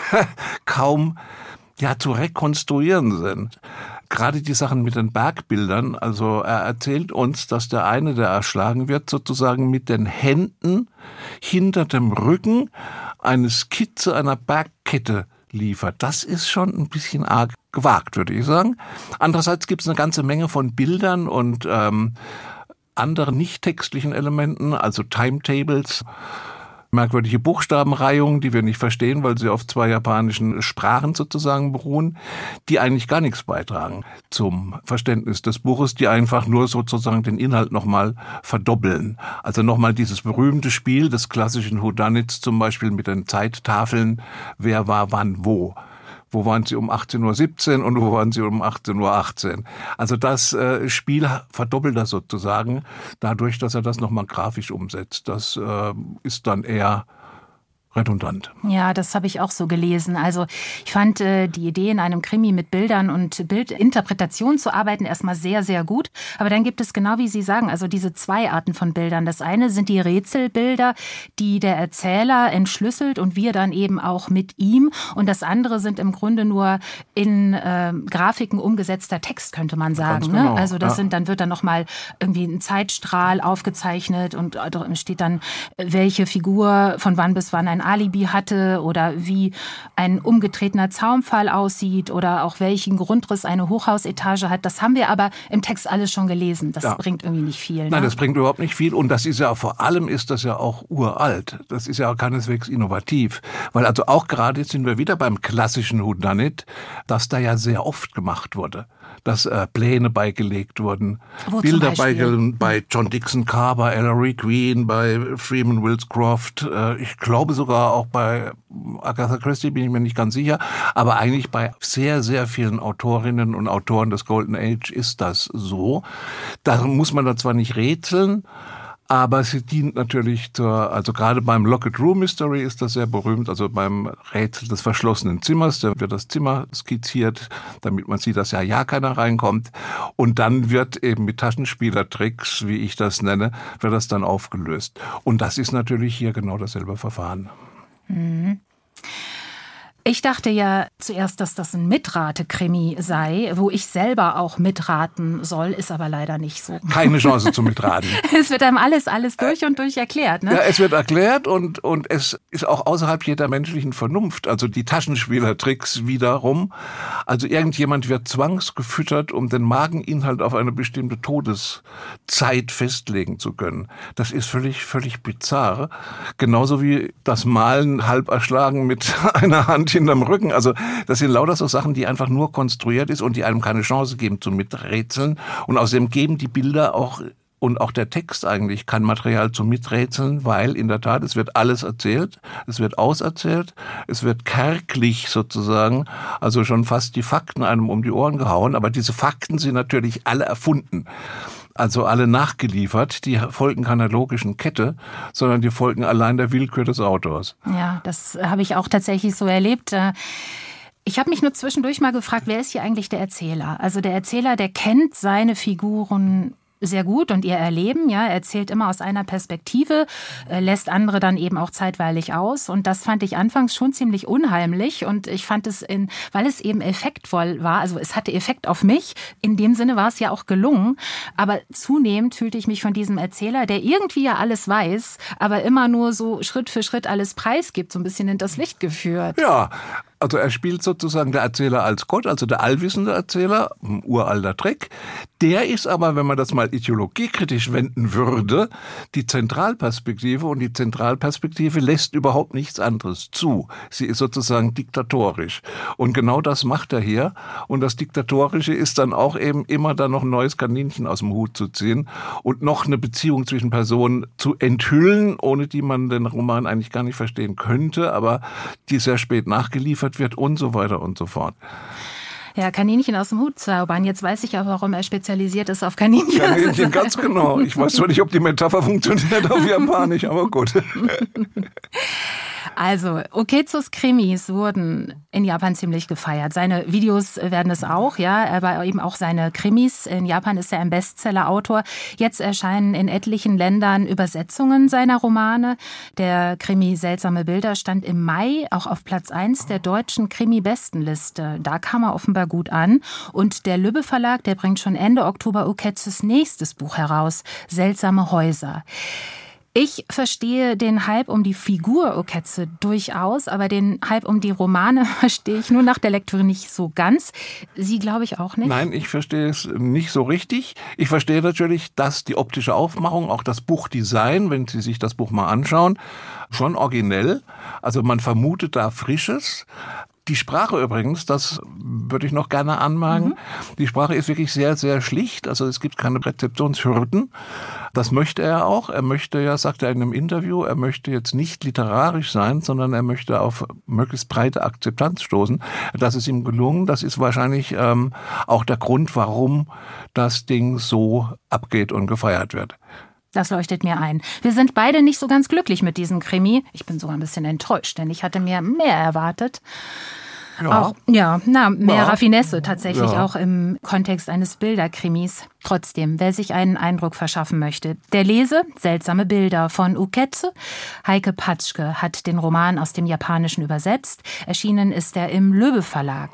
Speaker 7: kaum ja zu rekonstruieren sind. Gerade die Sachen mit den Bergbildern, also er erzählt uns, dass der eine, der erschlagen wird, sozusagen mit den Händen hinter dem Rücken eine Skizze einer Bergkette liefert. Das ist schon ein bisschen arg gewagt, würde ich sagen. Andererseits gibt es eine ganze Menge von Bildern und ähm, anderen nicht textlichen Elementen, also Timetables, merkwürdige Buchstabenreihungen, die wir nicht verstehen, weil sie auf zwei japanischen Sprachen sozusagen beruhen, die eigentlich gar nichts beitragen zum Verständnis des Buches, die einfach nur sozusagen den Inhalt nochmal verdoppeln. Also nochmal dieses berühmte Spiel des klassischen Whodunits, zum Beispiel mit den Zeittafeln, wer war wann wo. Wo waren sie um achtzehn Uhr siebzehn und wo waren sie um achtzehn Uhr achtzehn? Also das äh, Spiel verdoppelt das sozusagen, dadurch, dass er das nochmal grafisch umsetzt. Das äh, ist dann eher redundant.
Speaker 2: Ja, das habe ich auch so gelesen. Also ich fand äh, die Idee, in einem Krimi mit Bildern und Bildinterpretation zu arbeiten, erstmal sehr, sehr gut. Aber dann gibt es, genau wie Sie sagen, also diese zwei Arten von Bildern. Das eine sind die Rätselbilder, die der Erzähler entschlüsselt und wir dann eben auch mit ihm. Und das andere sind im Grunde nur in äh, Grafiken umgesetzter Text, könnte man sagen.
Speaker 7: Ganz genau,
Speaker 2: ne? Also das
Speaker 7: ja.
Speaker 2: sind, dann wird dann nochmal irgendwie ein Zeitstrahl aufgezeichnet und da steht dann, welche Figur von wann bis wann ein Alibi hatte oder wie ein umgetretener Zaunpfahl aussieht oder auch welchen Grundriss eine Hochhausetage hat. Das haben wir aber im Text alles schon gelesen. Das ja. bringt irgendwie nicht viel. Ne?
Speaker 7: Nein, das bringt überhaupt nicht viel. Und das ist ja, vor allem ist das ja auch uralt. Das ist ja auch keineswegs innovativ. Weil also auch gerade jetzt sind wir wieder beim klassischen Whodunit, das da ja sehr oft gemacht wurde. Dass äh, Pläne beigelegt wurden,
Speaker 2: Wo
Speaker 7: Bilder beigelegt bei John Dixon Carver, Ellery Queen, bei Freeman Wills Croft, äh, ich glaube sogar auch bei Agatha Christie, bin ich mir nicht ganz sicher, aber eigentlich bei sehr, sehr vielen Autorinnen und Autoren des Golden Age ist das so. Da muss man da zwar nicht rätseln, aber sie dient natürlich zur, also gerade beim Locked Room Mystery ist das sehr berühmt, also beim Rätsel des verschlossenen Zimmers, da wird das Zimmer skizziert, damit man sieht, dass ja ja keiner reinkommt. Und dann wird eben mit Taschenspielertricks, wie ich das nenne, wird das dann aufgelöst. Und das ist natürlich hier genau dasselbe Verfahren.
Speaker 2: Mhm. Ich dachte ja zuerst, dass das ein Mitrate-Krimi sei, wo ich selber auch mitraten soll, ist aber leider nicht so.
Speaker 7: Keine Chance zum Mitraten.
Speaker 2: Es wird einem alles, alles durch und durch erklärt, ne?
Speaker 7: Ja, es wird erklärt und, und es ist auch außerhalb jeder menschlichen Vernunft. Also die Taschenspielertricks wiederum. Also irgendjemand wird zwangsgefüttert, um den Mageninhalt auf eine bestimmte Todeszeit festlegen zu können. Das ist völlig, völlig bizarr. Genauso wie das Malen halb erschlagen mit einer Hand hinterm Rücken. Also das sind lauter so Sachen, die einfach nur konstruiert ist und die einem keine Chance geben zu miträtseln. Und außerdem geben die Bilder auch und auch der Text eigentlich kein Material zum Miträtseln, weil in der Tat, es wird alles erzählt, es wird auserzählt, es wird kärglich sozusagen, also schon fast die Fakten einem um die Ohren gehauen. Aber diese Fakten sind natürlich alle erfunden. Also alle nachgeliefert, die folgen keiner logischen Kette, sondern die folgen allein der Willkür des Autors.
Speaker 2: Ja, das habe ich auch tatsächlich so erlebt. Ich habe mich nur zwischendurch mal gefragt, wer ist hier eigentlich der Erzähler? Also der Erzähler, der kennt seine Figuren sehr gut und ihr Erleben, ja, er erzählt immer aus einer Perspektive, lässt andere dann eben auch zeitweilig aus und das fand ich anfangs schon ziemlich unheimlich und ich fand es, in, weil es eben effektvoll war, also es hatte Effekt auf mich, in dem Sinne war es ja auch gelungen, aber zunehmend fühlte ich mich von diesem Erzähler, der irgendwie ja alles weiß, aber immer nur so Schritt für Schritt alles preisgibt, so ein bisschen hinters Licht geführt.
Speaker 7: Ja, Also er spielt sozusagen der Erzähler als Gott, also der allwissende Erzähler, ein uralter Trick. Der ist aber, wenn man das mal ideologiekritisch wenden würde, die Zentralperspektive, und die Zentralperspektive lässt überhaupt nichts anderes zu. Sie ist sozusagen diktatorisch. Und genau das macht er hier. Und das Diktatorische ist dann auch eben immer dann noch ein neues Kaninchen aus dem Hut zu ziehen und noch eine Beziehung zwischen Personen zu enthüllen, ohne die man den Roman eigentlich gar nicht verstehen könnte, aber die sehr spät nachgeliefert wird und so weiter und so fort.
Speaker 2: Ja, Kaninchen aus dem Hut zaubern. Jetzt weiß ich aber, warum er spezialisiert ist auf Kaninchen.
Speaker 7: Kaninchen, ganz genau. Ich weiß zwar nicht, ob die Metapher funktioniert auf Japanisch, aber gut.
Speaker 2: Also, Okezos Krimis wurden in Japan ziemlich gefeiert. Seine Videos werden es auch, ja, aber eben auch seine Krimis. In Japan ist er ein Bestseller-Autor. Jetzt erscheinen in etlichen Ländern Übersetzungen seiner Romane. Der Krimi Seltsame Bilder stand im Mai auch auf Platz eins der deutschen Krimi-Bestenliste. Da kam er offenbar gut an. Und der Lübbe Verlag, der bringt schon Ende Oktober Okezos nächstes Buch heraus, Seltsame Häuser. Ich verstehe den Hype um die Figur Okezo durchaus, aber den Hype um die Romane verstehe ich nur nach der Lektüre nicht so ganz. Sie, glaube ich, auch nicht?
Speaker 7: Nein, ich verstehe es nicht so richtig. Ich verstehe natürlich, dass die optische Aufmachung, auch das Buchdesign, wenn Sie sich das Buch mal anschauen, schon originell. Also man vermutet da Frisches. Die Sprache übrigens, das würde ich noch gerne anmerken, mhm. die Sprache ist wirklich sehr, sehr schlicht. Also es gibt keine Rezeptionshürden. Das möchte er auch. Er möchte ja, sagt er in einem Interview, er möchte jetzt nicht literarisch sein, sondern er möchte auf möglichst breite Akzeptanz stoßen. Das ist ihm gelungen. Das ist wahrscheinlich ähm, auch der Grund, warum das Ding so abgeht und gefeiert wird.
Speaker 2: Das leuchtet mir ein. Wir sind beide nicht so ganz glücklich mit diesem Krimi. Ich bin sogar ein bisschen enttäuscht, denn ich hatte mir mehr erwartet.
Speaker 7: Ja.
Speaker 2: Auch, ja, na, mehr
Speaker 7: ja.
Speaker 2: Raffinesse tatsächlich,
Speaker 7: ja.
Speaker 2: auch im Kontext eines Bilderkrimis. Trotzdem, wer sich einen Eindruck verschaffen möchte, der lese Seltsame Bilder von Okezo. Heike Patschke hat den Roman aus dem Japanischen übersetzt. Erschienen ist er im Lübbe Verlag.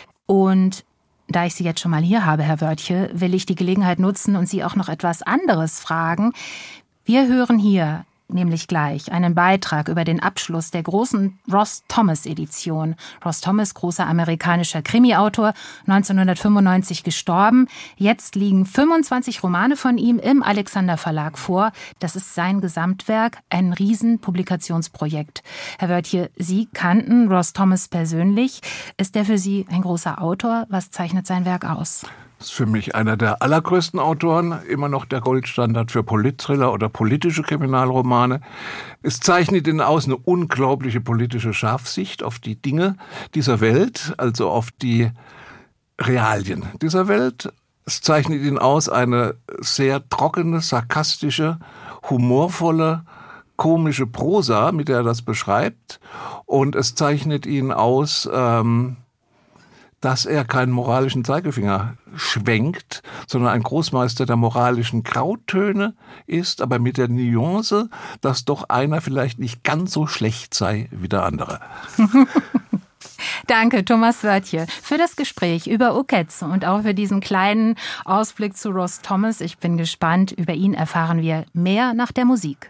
Speaker 2: Und da ich Sie jetzt schon mal hier habe, Herr Wörtje, will ich die Gelegenheit nutzen und Sie auch noch etwas anderes fragen. Wir hören hier nämlich gleich einen Beitrag über den Abschluss der großen Ross Thomas Edition. Ross Thomas, großer amerikanischer Krimi-Autor, neunzehnhundertfünfundneunzig gestorben. Jetzt liegen fünfundzwanzig Romane von ihm im Alexander Verlag vor. Das ist sein Gesamtwerk, ein Riesenpublikationsprojekt. Herr Wörtje, Sie kannten Ross Thomas persönlich. Ist er für Sie ein großer Autor? Was zeichnet sein Werk aus?
Speaker 7: Das ist für mich einer der allergrößten Autoren, immer noch der Goldstandard für Politthriller oder politische Kriminalromane. Es zeichnet ihn aus eine unglaubliche politische Scharfsicht auf die Dinge dieser Welt, also auf die Realien dieser Welt. Es zeichnet ihn aus eine sehr trockene, sarkastische, humorvolle, komische Prosa, mit der er das beschreibt. Und es zeichnet ihn aus, ähm, dass er keinen moralischen Zeigefinger schwenkt, sondern ein Großmeister der moralischen Grautöne ist, aber mit der Nuance, dass doch einer vielleicht nicht ganz so schlecht sei wie der andere.
Speaker 2: Danke, Thomas Wörtje, für das Gespräch über Okezo und auch für diesen kleinen Ausblick zu Ross Thomas. Ich bin gespannt. Über ihn erfahren wir mehr nach der Musik.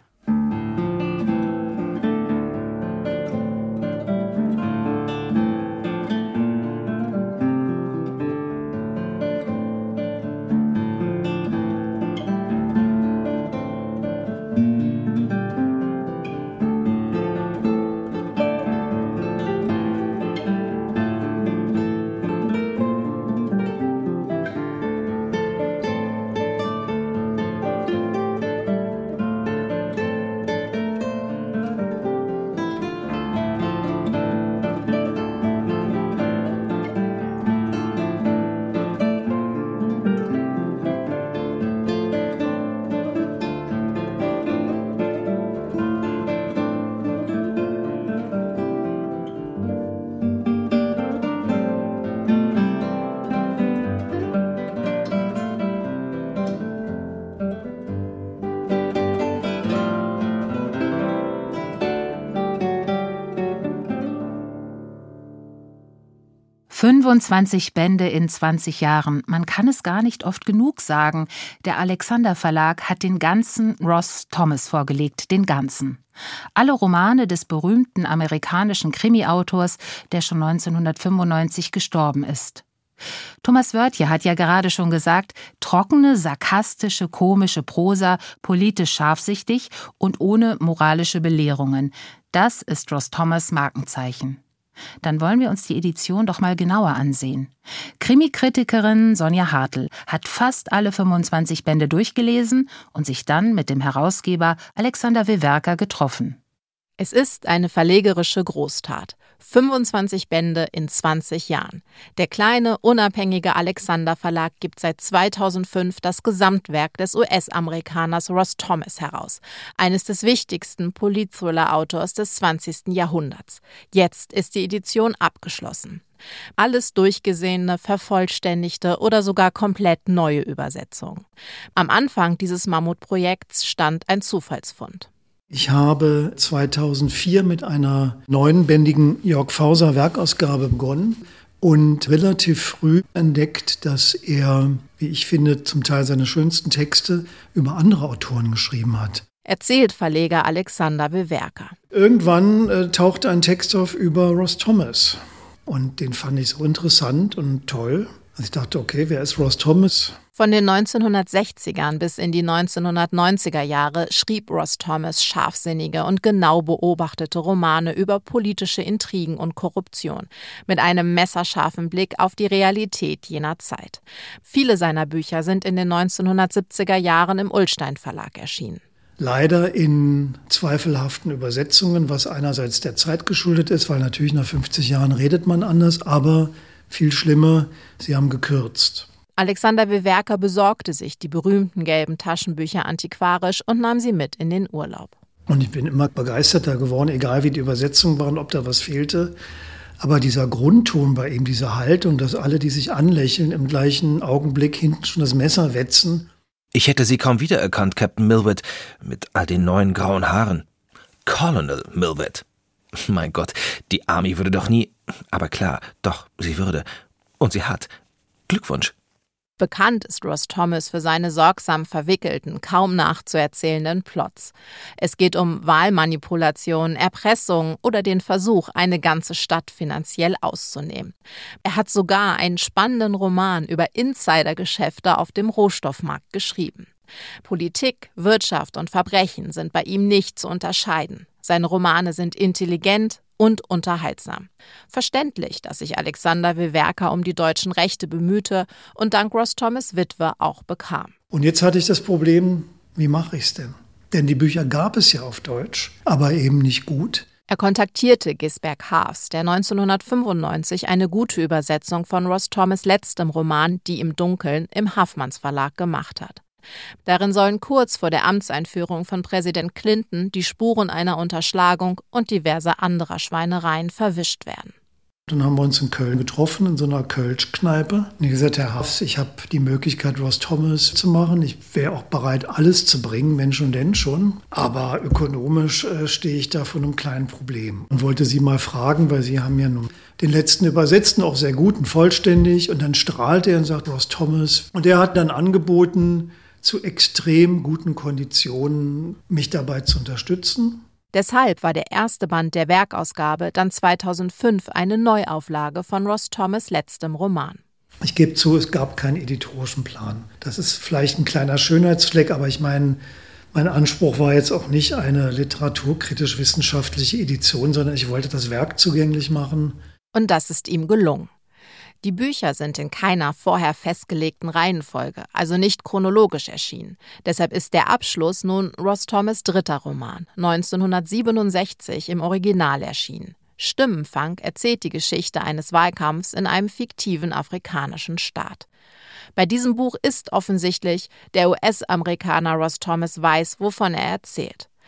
Speaker 2: fünfundzwanzig Bände in zwanzig Jahren. Man kann es gar nicht oft genug sagen. Der Alexander Verlag hat den ganzen Ross Thomas vorgelegt, den ganzen. Alle Romane des berühmten amerikanischen Krimi-Autors, der schon neunzehnhundertfünfundneunzig gestorben ist. Thomas Wörtje hat ja gerade schon gesagt, trockene, sarkastische, komische Prosa, politisch scharfsichtig und ohne moralische Belehrungen. Das ist Ross Thomas' Markenzeichen. Dann wollen wir uns die Edition doch mal genauer ansehen. Krimi-Kritikerin Sonja Hartl hat fast alle fünfundzwanzig Bände durchgelesen und sich dann mit dem Herausgeber Alexander Wewerka getroffen.
Speaker 8: Es ist eine verlegerische Großtat. fünfundzwanzig Bände in zwanzig Jahren. Der kleine, unabhängige Alexander Verlag gibt seit zweitausendfünf das Gesamtwerk des U S-Amerikaners Ross Thomas heraus. Eines des wichtigsten Polit-Thriller-Autors des zwanzigsten Jahrhunderts. Jetzt ist die Edition abgeschlossen. Alles durchgesehene, vervollständigte oder sogar komplett neue Übersetzungen. Am Anfang dieses Mammutprojekts stand ein Zufallsfund.
Speaker 9: Ich habe zweitausendvier mit einer neunbändigen Jörg Fauser Werkausgabe begonnen und relativ früh entdeckt, dass er, wie ich finde, zum Teil seine schönsten Texte über andere Autoren geschrieben hat.
Speaker 8: Erzählt Verleger Alexander Wewerka.
Speaker 9: Irgendwann äh, tauchte ein Text auf über Ross Thomas und den fand ich so interessant und toll. Also ich dachte, okay, wer ist Ross Thomas?
Speaker 8: Von den neunzehnhundertsechzigern bis in die neunzehnhundertneunziger Jahre schrieb Ross Thomas scharfsinnige und genau beobachtete Romane über politische Intrigen und Korruption, mit einem messerscharfen Blick auf die Realität jener Zeit. Viele seiner Bücher sind in den neunzehnhundertsiebziger Jahren im Ullstein Verlag erschienen.
Speaker 9: Leider in zweifelhaften Übersetzungen, was einerseits der Zeit geschuldet ist, weil natürlich nach fünfzig Jahren redet man anders, aber viel schlimmer, sie haben gekürzt.
Speaker 8: Alexander Wewerka besorgte sich die berühmten gelben Taschenbücher antiquarisch und nahm sie mit in den Urlaub.
Speaker 9: Und ich bin immer begeisterter geworden, egal wie die Übersetzungen waren, ob da was fehlte. Aber dieser Grundton bei ihm, diese Haltung, dass alle, die sich anlächeln, im gleichen Augenblick hinten schon das Messer wetzen.
Speaker 10: Ich hätte Sie kaum wiedererkannt, Captain Milward, mit all den neuen grauen Haaren. Colonel Milward. Mein Gott, die Army würde doch nie... Aber klar, doch, sie würde. Und sie hat. Glückwunsch.
Speaker 8: Bekannt ist Ross Thomas für seine sorgsam verwickelten, kaum nachzuerzählenden Plots. Es geht um Wahlmanipulation, Erpressung oder den Versuch, eine ganze Stadt finanziell auszunehmen. Er hat sogar einen spannenden Roman über Insidergeschäfte auf dem Rohstoffmarkt geschrieben. Politik, Wirtschaft und Verbrechen sind bei ihm nicht zu unterscheiden. Seine Romane sind intelligent und unterhaltsam. Verständlich, dass sich Alexander Wewerka um die deutschen Rechte bemühte und dank Ross Thomas' Witwe auch bekam.
Speaker 9: Und jetzt hatte ich das Problem, wie mache ich es denn? Denn die Bücher gab es ja auf Deutsch, aber eben nicht gut.
Speaker 8: Er kontaktierte Gisbert Haafs, der neunzehnhundertfünfundneunzig eine gute Übersetzung von Ross Thomas' letztem Roman Die im Dunkeln im Haffmanns Verlag gemacht hat. Darin sollen kurz vor der Amtseinführung von Präsident Clinton die Spuren einer Unterschlagung und diverse anderer Schweinereien verwischt werden.
Speaker 9: Dann haben wir uns in Köln getroffen, in so einer Kölsch-Kneipe. Und ich gesagt, Herr Haafs, ich habe die Möglichkeit, Ross Thomas zu machen. Ich wäre auch bereit, alles zu bringen, Mensch und denn schon. Aber ökonomisch äh, stehe ich da vor einem kleinen Problem. Und wollte Sie mal fragen, weil Sie haben ja nun den letzten übersetzten, auch sehr gut und vollständig. Und dann strahlt er und sagt, Ross Thomas. Und er hat dann angeboten, zu extrem guten Konditionen mich dabei zu unterstützen.
Speaker 8: Deshalb war der erste Band der Werkausgabe dann zweitausendfünf eine Neuauflage von Ross Thomas' letztem Roman.
Speaker 9: Ich gebe zu, es gab keinen editorischen Plan. Das ist vielleicht ein kleiner Schönheitsfleck, aber ich meine, mein Anspruch war jetzt auch nicht eine literaturkritisch-wissenschaftliche Edition, sondern ich wollte das Werk zugänglich machen.
Speaker 8: Und das ist ihm gelungen. Die Bücher sind in keiner vorher festgelegten Reihenfolge, also nicht chronologisch erschienen. Deshalb ist der Abschluss nun Ross Thomas' dritter Roman, neunzehnhundertsiebenundsechzig im Original erschienen. Stimmenfang erzählt die Geschichte eines Wahlkampfs in einem fiktiven afrikanischen Staat. Bei diesem Buch ist offensichtlich, der U S-Amerikaner Ross Thomas weiß, wovon er erzählt.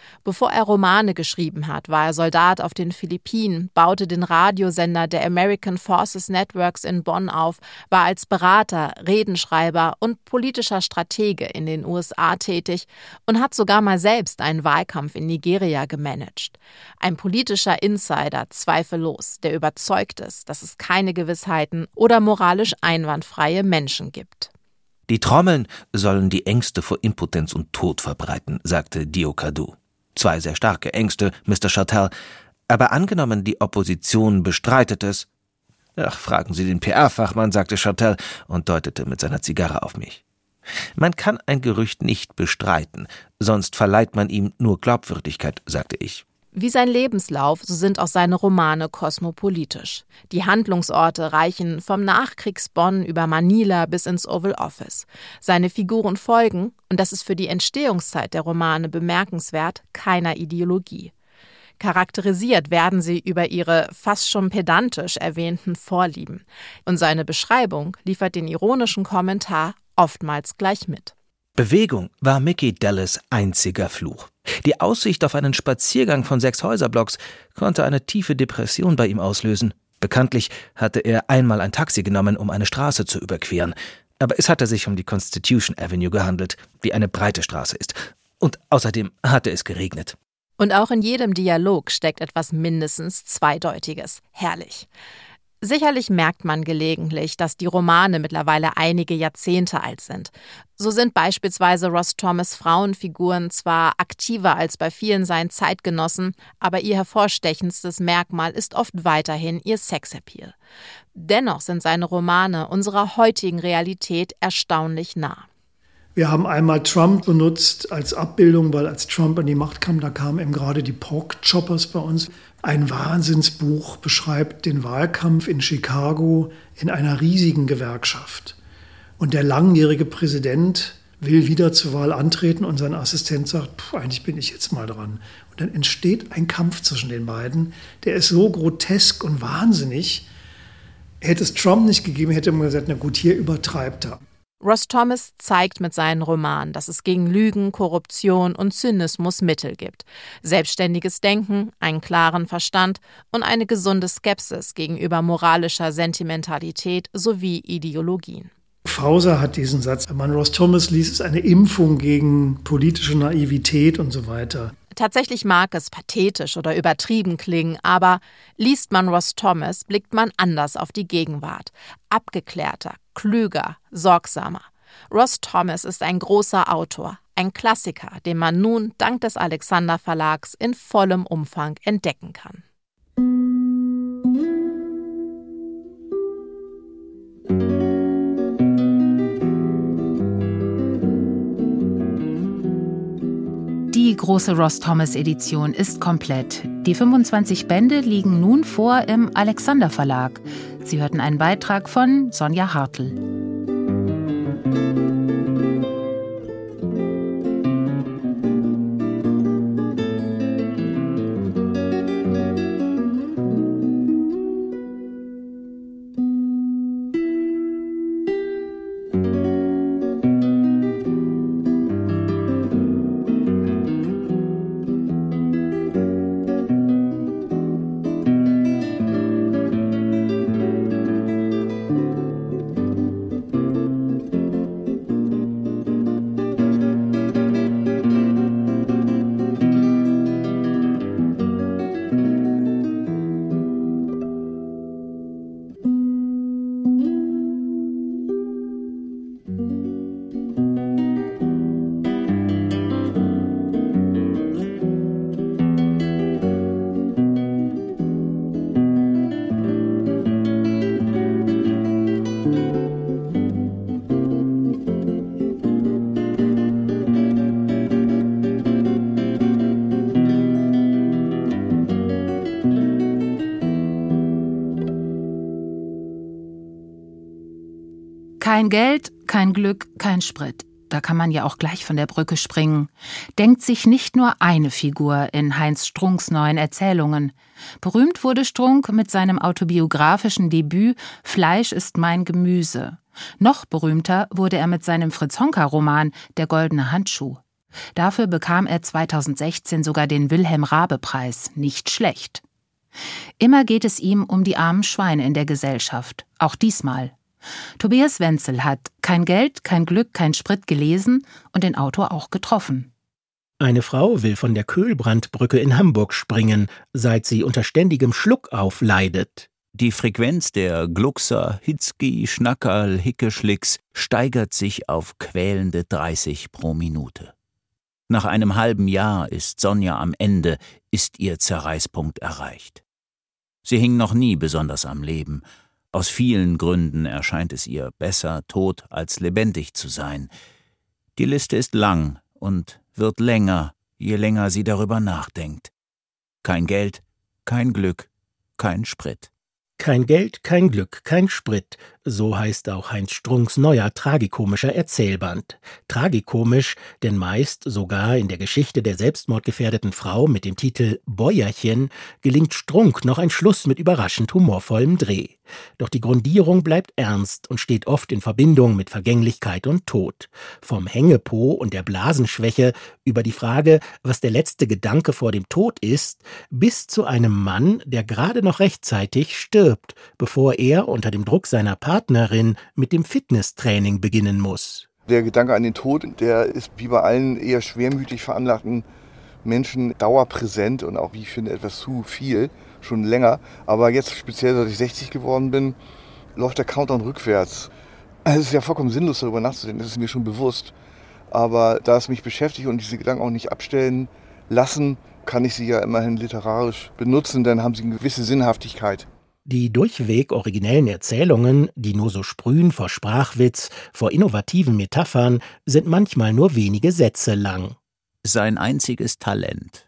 Speaker 8: Bevor er Romane geschrieben hat, war er Soldat auf den Philippinen, baute den Radiosender der American Forces Networks in Bonn auf, war als Berater, Redenschreiber und politischer Stratege in den U S A tätig und hat sogar mal selbst einen Wahlkampf in Nigeria gemanagt. Ein politischer Insider, zweifellos, der überzeugt ist, dass es keine Gewissheiten oder moralisch einwandfreie Menschen gibt.
Speaker 10: Die Trommeln sollen die Ängste vor Impotenz und Tod verbreiten, sagte Diokadu. Zwei sehr starke Ängste, Mister Chattel. Aber angenommen, die Opposition bestreitet es. Ach, fragen Sie den P R-Fachmann, sagte Chattel und deutete mit seiner Zigarre auf mich. Man kann ein Gerücht nicht bestreiten, sonst verleiht man ihm nur Glaubwürdigkeit, sagte ich.
Speaker 8: Wie sein Lebenslauf, so sind auch seine Romane kosmopolitisch. Die Handlungsorte reichen vom Nachkriegs-Bonn über Manila bis ins Oval Office. Seine Figuren folgen, und das ist für die Entstehungszeit der Romane bemerkenswert, keiner Ideologie. Charakterisiert werden sie über ihre fast schon pedantisch erwähnten Vorlieben. Und seine Beschreibung liefert den ironischen Kommentar oftmals gleich mit.
Speaker 10: Bewegung war Mickey Dallas' einziger Fluch. Die Aussicht auf einen Spaziergang von sechs Häuserblocks konnte eine tiefe Depression bei ihm auslösen. Bekanntlich hatte er einmal ein Taxi genommen, um eine Straße zu überqueren. Aber es hatte sich um die Constitution Avenue gehandelt, die eine breite Straße ist. Und außerdem hatte es geregnet.
Speaker 8: Und auch in jedem Dialog steckt etwas mindestens Zweideutiges. Herrlich. Sicherlich merkt man gelegentlich, dass die Romane mittlerweile einige Jahrzehnte alt sind. So sind beispielsweise Ross Thomas' Frauenfiguren zwar aktiver als bei vielen seinen Zeitgenossen, aber ihr hervorstechendstes Merkmal ist oft weiterhin ihr Sexappeal. Dennoch sind seine Romane unserer heutigen Realität erstaunlich nah.
Speaker 9: Wir haben einmal Trump benutzt als Abbildung, weil als Trump an die Macht kam, da kamen eben gerade die Pork Choppers bei uns. Ein Wahnsinnsbuch beschreibt den Wahlkampf in Chicago in einer riesigen Gewerkschaft. Und der langjährige Präsident will wieder zur Wahl antreten und sein Assistent sagt, Puh, eigentlich bin ich jetzt mal dran. Und dann entsteht ein Kampf zwischen den beiden, der ist so grotesk und wahnsinnig. Hätte es Trump nicht gegeben, hätte man gesagt, na gut, hier übertreibt er.
Speaker 8: Ross Thomas zeigt mit seinen Romanen, dass es gegen Lügen, Korruption und Zynismus Mittel gibt. Selbstständiges Denken, einen klaren Verstand und eine gesunde Skepsis gegenüber moralischer Sentimentalität sowie Ideologien.
Speaker 9: Fauser hat diesen Satz, wenn man Ross Thomas liest, ist eine Impfung gegen politische Naivität und so weiter.
Speaker 8: Tatsächlich mag es pathetisch oder übertrieben klingen, aber liest man Ross Thomas, blickt man anders auf die Gegenwart. Abgeklärter, klüger, sorgsamer. Ross Thomas ist ein großer Autor, ein Klassiker, den man nun dank des Alexander Verlags in vollem Umfang entdecken kann.
Speaker 2: Die große Ross Thomas Edition ist komplett. Die fünfundzwanzig Bände liegen nun vor im Alexander Verlag. Sie hörten einen Beitrag von Sonja Hartl. Kein Geld, kein Glück, kein Sprit. Da kann man ja auch gleich von der Brücke springen. Denkt sich nicht nur eine Figur in Heinz Strunks neuen Erzählungen. Berühmt wurde Strunk mit seinem autobiografischen Debüt »Fleisch ist mein Gemüse«. Noch berühmter wurde er mit seinem Fritz-Honka-Roman »Der goldene Handschuh«. Dafür bekam er zweitausendsechzehn sogar den Wilhelm-Raabe-Preis. Nicht schlecht. Immer geht es ihm um die armen Schweine in der Gesellschaft. Auch diesmal. Tobias Wenzel hat Kein Geld, kein Glück, kein Sprit gelesen und den Autor auch getroffen.
Speaker 11: Eine Frau will von der Köhlbrandbrücke in Hamburg springen, seit sie unter ständigem Schluckauf leidet.
Speaker 12: Die Frequenz der Gluckser, Hitzki, Schnackerl, Hickeschlicks steigert sich auf quälende dreißig pro Minute. Nach einem halben Jahr ist Sonja am Ende, ist ihr Zerreißpunkt erreicht. Sie hing noch nie besonders am Leben. Aus vielen Gründen erscheint es ihr besser, tot als lebendig zu sein. Die Liste ist lang und wird länger, je länger sie darüber nachdenkt. Kein Geld, kein Glück, kein Sprit.
Speaker 11: Kein Geld, kein Glück, kein Sprit, so heißt auch Heinz Strunks neuer tragikomischer Erzählband. Tragikomisch, denn meist sogar in der Geschichte der selbstmordgefährdeten Frau mit dem Titel Bäuerchen gelingt Strunk noch ein Schluss mit überraschend humorvollem Dreh. Doch die Grundierung bleibt ernst und steht oft in Verbindung mit Vergänglichkeit und Tod. Vom Hängepo und der Blasenschwäche über die Frage, was der letzte Gedanke vor dem Tod ist, bis zu einem Mann, der gerade noch rechtzeitig stirbt, bevor er unter dem Druck seiner Partnerin mit dem Fitnesstraining beginnen muss.
Speaker 13: Der Gedanke an den Tod, der ist wie bei allen eher schwermütig veranlagten Menschen dauerpräsent und auch, wie ich finde, etwas zu viel, schon länger. Aber jetzt, speziell seit ich sechzig geworden bin, läuft der Countdown rückwärts. Es ist ja vollkommen sinnlos, darüber nachzudenken, das ist mir schon bewusst. Aber da es mich beschäftigt und diese Gedanken auch nicht abstellen lassen, kann ich sie ja immerhin literarisch benutzen, dann haben sie eine gewisse Sinnhaftigkeit.
Speaker 11: Die durchweg originellen Erzählungen, die nur so sprühen vor Sprachwitz, vor innovativen Metaphern, sind manchmal nur wenige Sätze lang.
Speaker 12: Sein einziges Talent.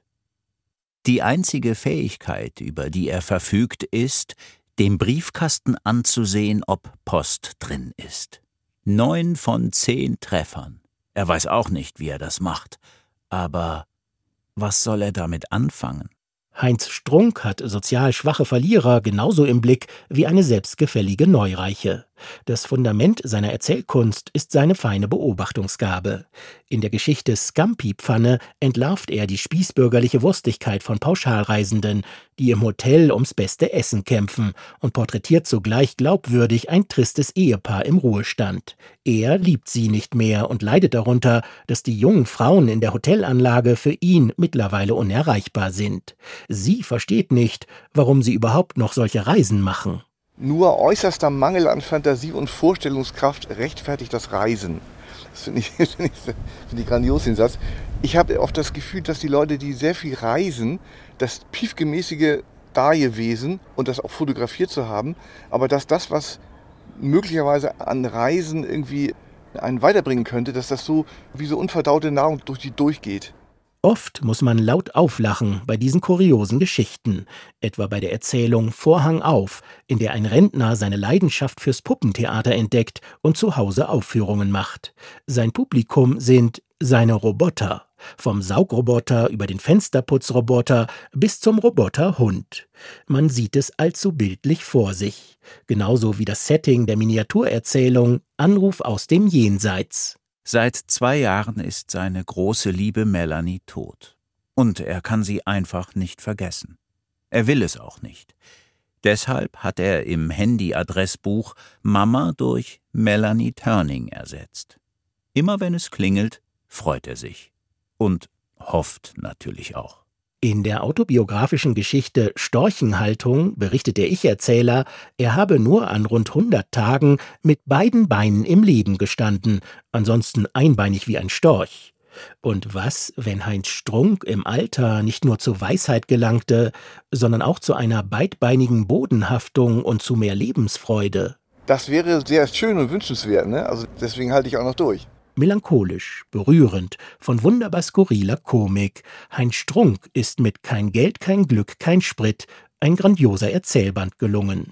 Speaker 12: Die einzige Fähigkeit, über die er verfügt, ist, dem Briefkasten anzusehen, ob Post drin ist. Neun von zehn Treffern. Er weiß auch nicht, wie er das macht. Aber was soll er damit anfangen?
Speaker 11: Heinz Strunk hat sozial schwache Verlierer genauso im Blick wie eine selbstgefällige Neureiche. Das Fundament seiner Erzählkunst ist seine feine Beobachtungsgabe. In der Geschichte Scampi-Pfanne entlarvt er die spießbürgerliche Wurstigkeit von Pauschalreisenden, die im Hotel ums beste Essen kämpfen, und porträtiert zugleich glaubwürdig ein tristes Ehepaar im Ruhestand. Er liebt sie nicht mehr und leidet darunter, dass die jungen Frauen in der Hotelanlage für ihn mittlerweile unerreichbar sind. Sie versteht nicht, warum sie überhaupt noch solche Reisen machen.
Speaker 13: Nur äußerster Mangel an Fantasie und Vorstellungskraft rechtfertigt das Reisen. Das finde ich, find ich, find ich grandios, den Satz. Ich habe oft das Gefühl, dass die Leute, die sehr viel reisen, das piefgemäßige Dajewesen und das auch fotografiert zu haben, aber dass das, was möglicherweise an Reisen irgendwie einen weiterbringen könnte, dass das so wie so unverdaute Nahrung durch die durchgeht.
Speaker 11: Oft muss man laut auflachen bei diesen kuriosen Geschichten, etwa bei der Erzählung Vorhang auf, in der ein Rentner seine Leidenschaft fürs Puppentheater entdeckt und zu Hause Aufführungen macht. Sein Publikum sind seine Roboter, vom Saugroboter über den Fensterputzroboter bis zum Roboterhund. Man sieht es allzu bildlich vor sich, genauso wie das Setting der Miniaturerzählung Anruf aus dem Jenseits.
Speaker 12: Seit zwei Jahren ist seine große Liebe Melanie tot. Und er kann sie einfach nicht vergessen. Er will es auch nicht. Deshalb hat er im Handy-Adressbuch Mama durch Melanie Turning ersetzt. Immer wenn es klingelt, freut er sich. Und hofft natürlich auch.
Speaker 11: In der autobiografischen Geschichte Storchenhaltung berichtet der Ich-Erzähler, er habe nur an rund hundert Tagen mit beiden Beinen im Leben gestanden, ansonsten einbeinig wie ein Storch. Und was, wenn Heinz Strunk im Alter nicht nur zur Weisheit gelangte, sondern auch zu einer beidbeinigen Bodenhaftung und zu mehr Lebensfreude?
Speaker 13: Das wäre sehr schön und wünschenswert, ne? Also deswegen halte ich auch noch durch.
Speaker 11: Melancholisch, berührend, von wunderbar skurriler Komik. Heinz Strunk ist mit Kein Geld, kein Glück, kein Sprit ein grandioser Erzählband gelungen.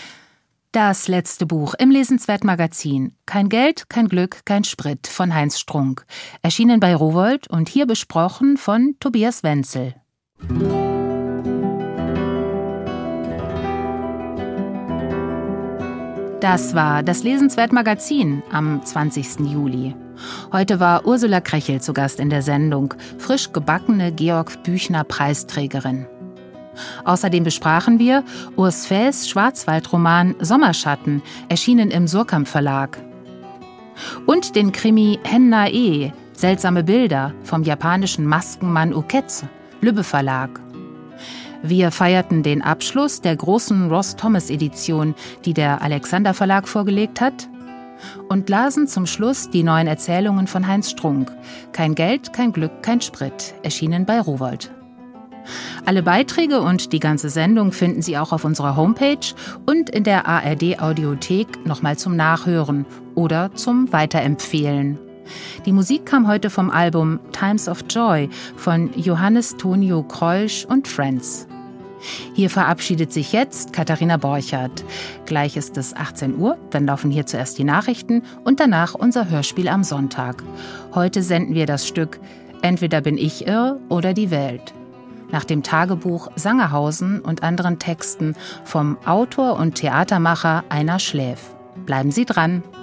Speaker 2: Das letzte Buch im Lesenswert-Magazin Kein Geld, kein Glück, kein Sprit von Heinz Strunk. Erschienen bei Rowohlt und hier besprochen von Tobias Wenzel. Das war das Lesenswert-Magazin am zwanzigsten Juli. Heute war Ursula Krechel zu Gast in der Sendung, frisch gebackene Georg-Büchner-Preisträgerin. Außerdem besprachen wir Urs Fels Schwarzwaldroman Sommerschatten, erschienen im Surkamp Verlag. Und den Krimi Henna-e, seltsame Bilder, vom japanischen Maskenmann Uketsu, Lübbe Verlag. Wir feierten den Abschluss der großen Ross-Thomas-Edition, die der Alexander Verlag vorgelegt hat, und lasen zum Schluss die neuen Erzählungen von Heinz Strunk. Kein Geld, kein Glück, kein Sprit, erschienen bei Rowohlt. Alle Beiträge und die ganze Sendung finden Sie auch auf unserer Homepage und in der A R D-Audiothek nochmal zum Nachhören oder zum Weiterempfehlen. Die Musik kam heute vom Album Times of Joy von Johannes Tonio Kreusch und Friends. Hier verabschiedet sich jetzt Katharina Borchardt. Gleich ist es achtzehn Uhr, dann laufen hier zuerst die Nachrichten und danach unser Hörspiel am Sonntag. Heute senden wir das Stück Entweder bin ich irr oder die Welt. Nach dem Tagebuch Sangerhausen und anderen Texten vom Autor und Theatermacher Einar Schläf. Bleiben Sie dran!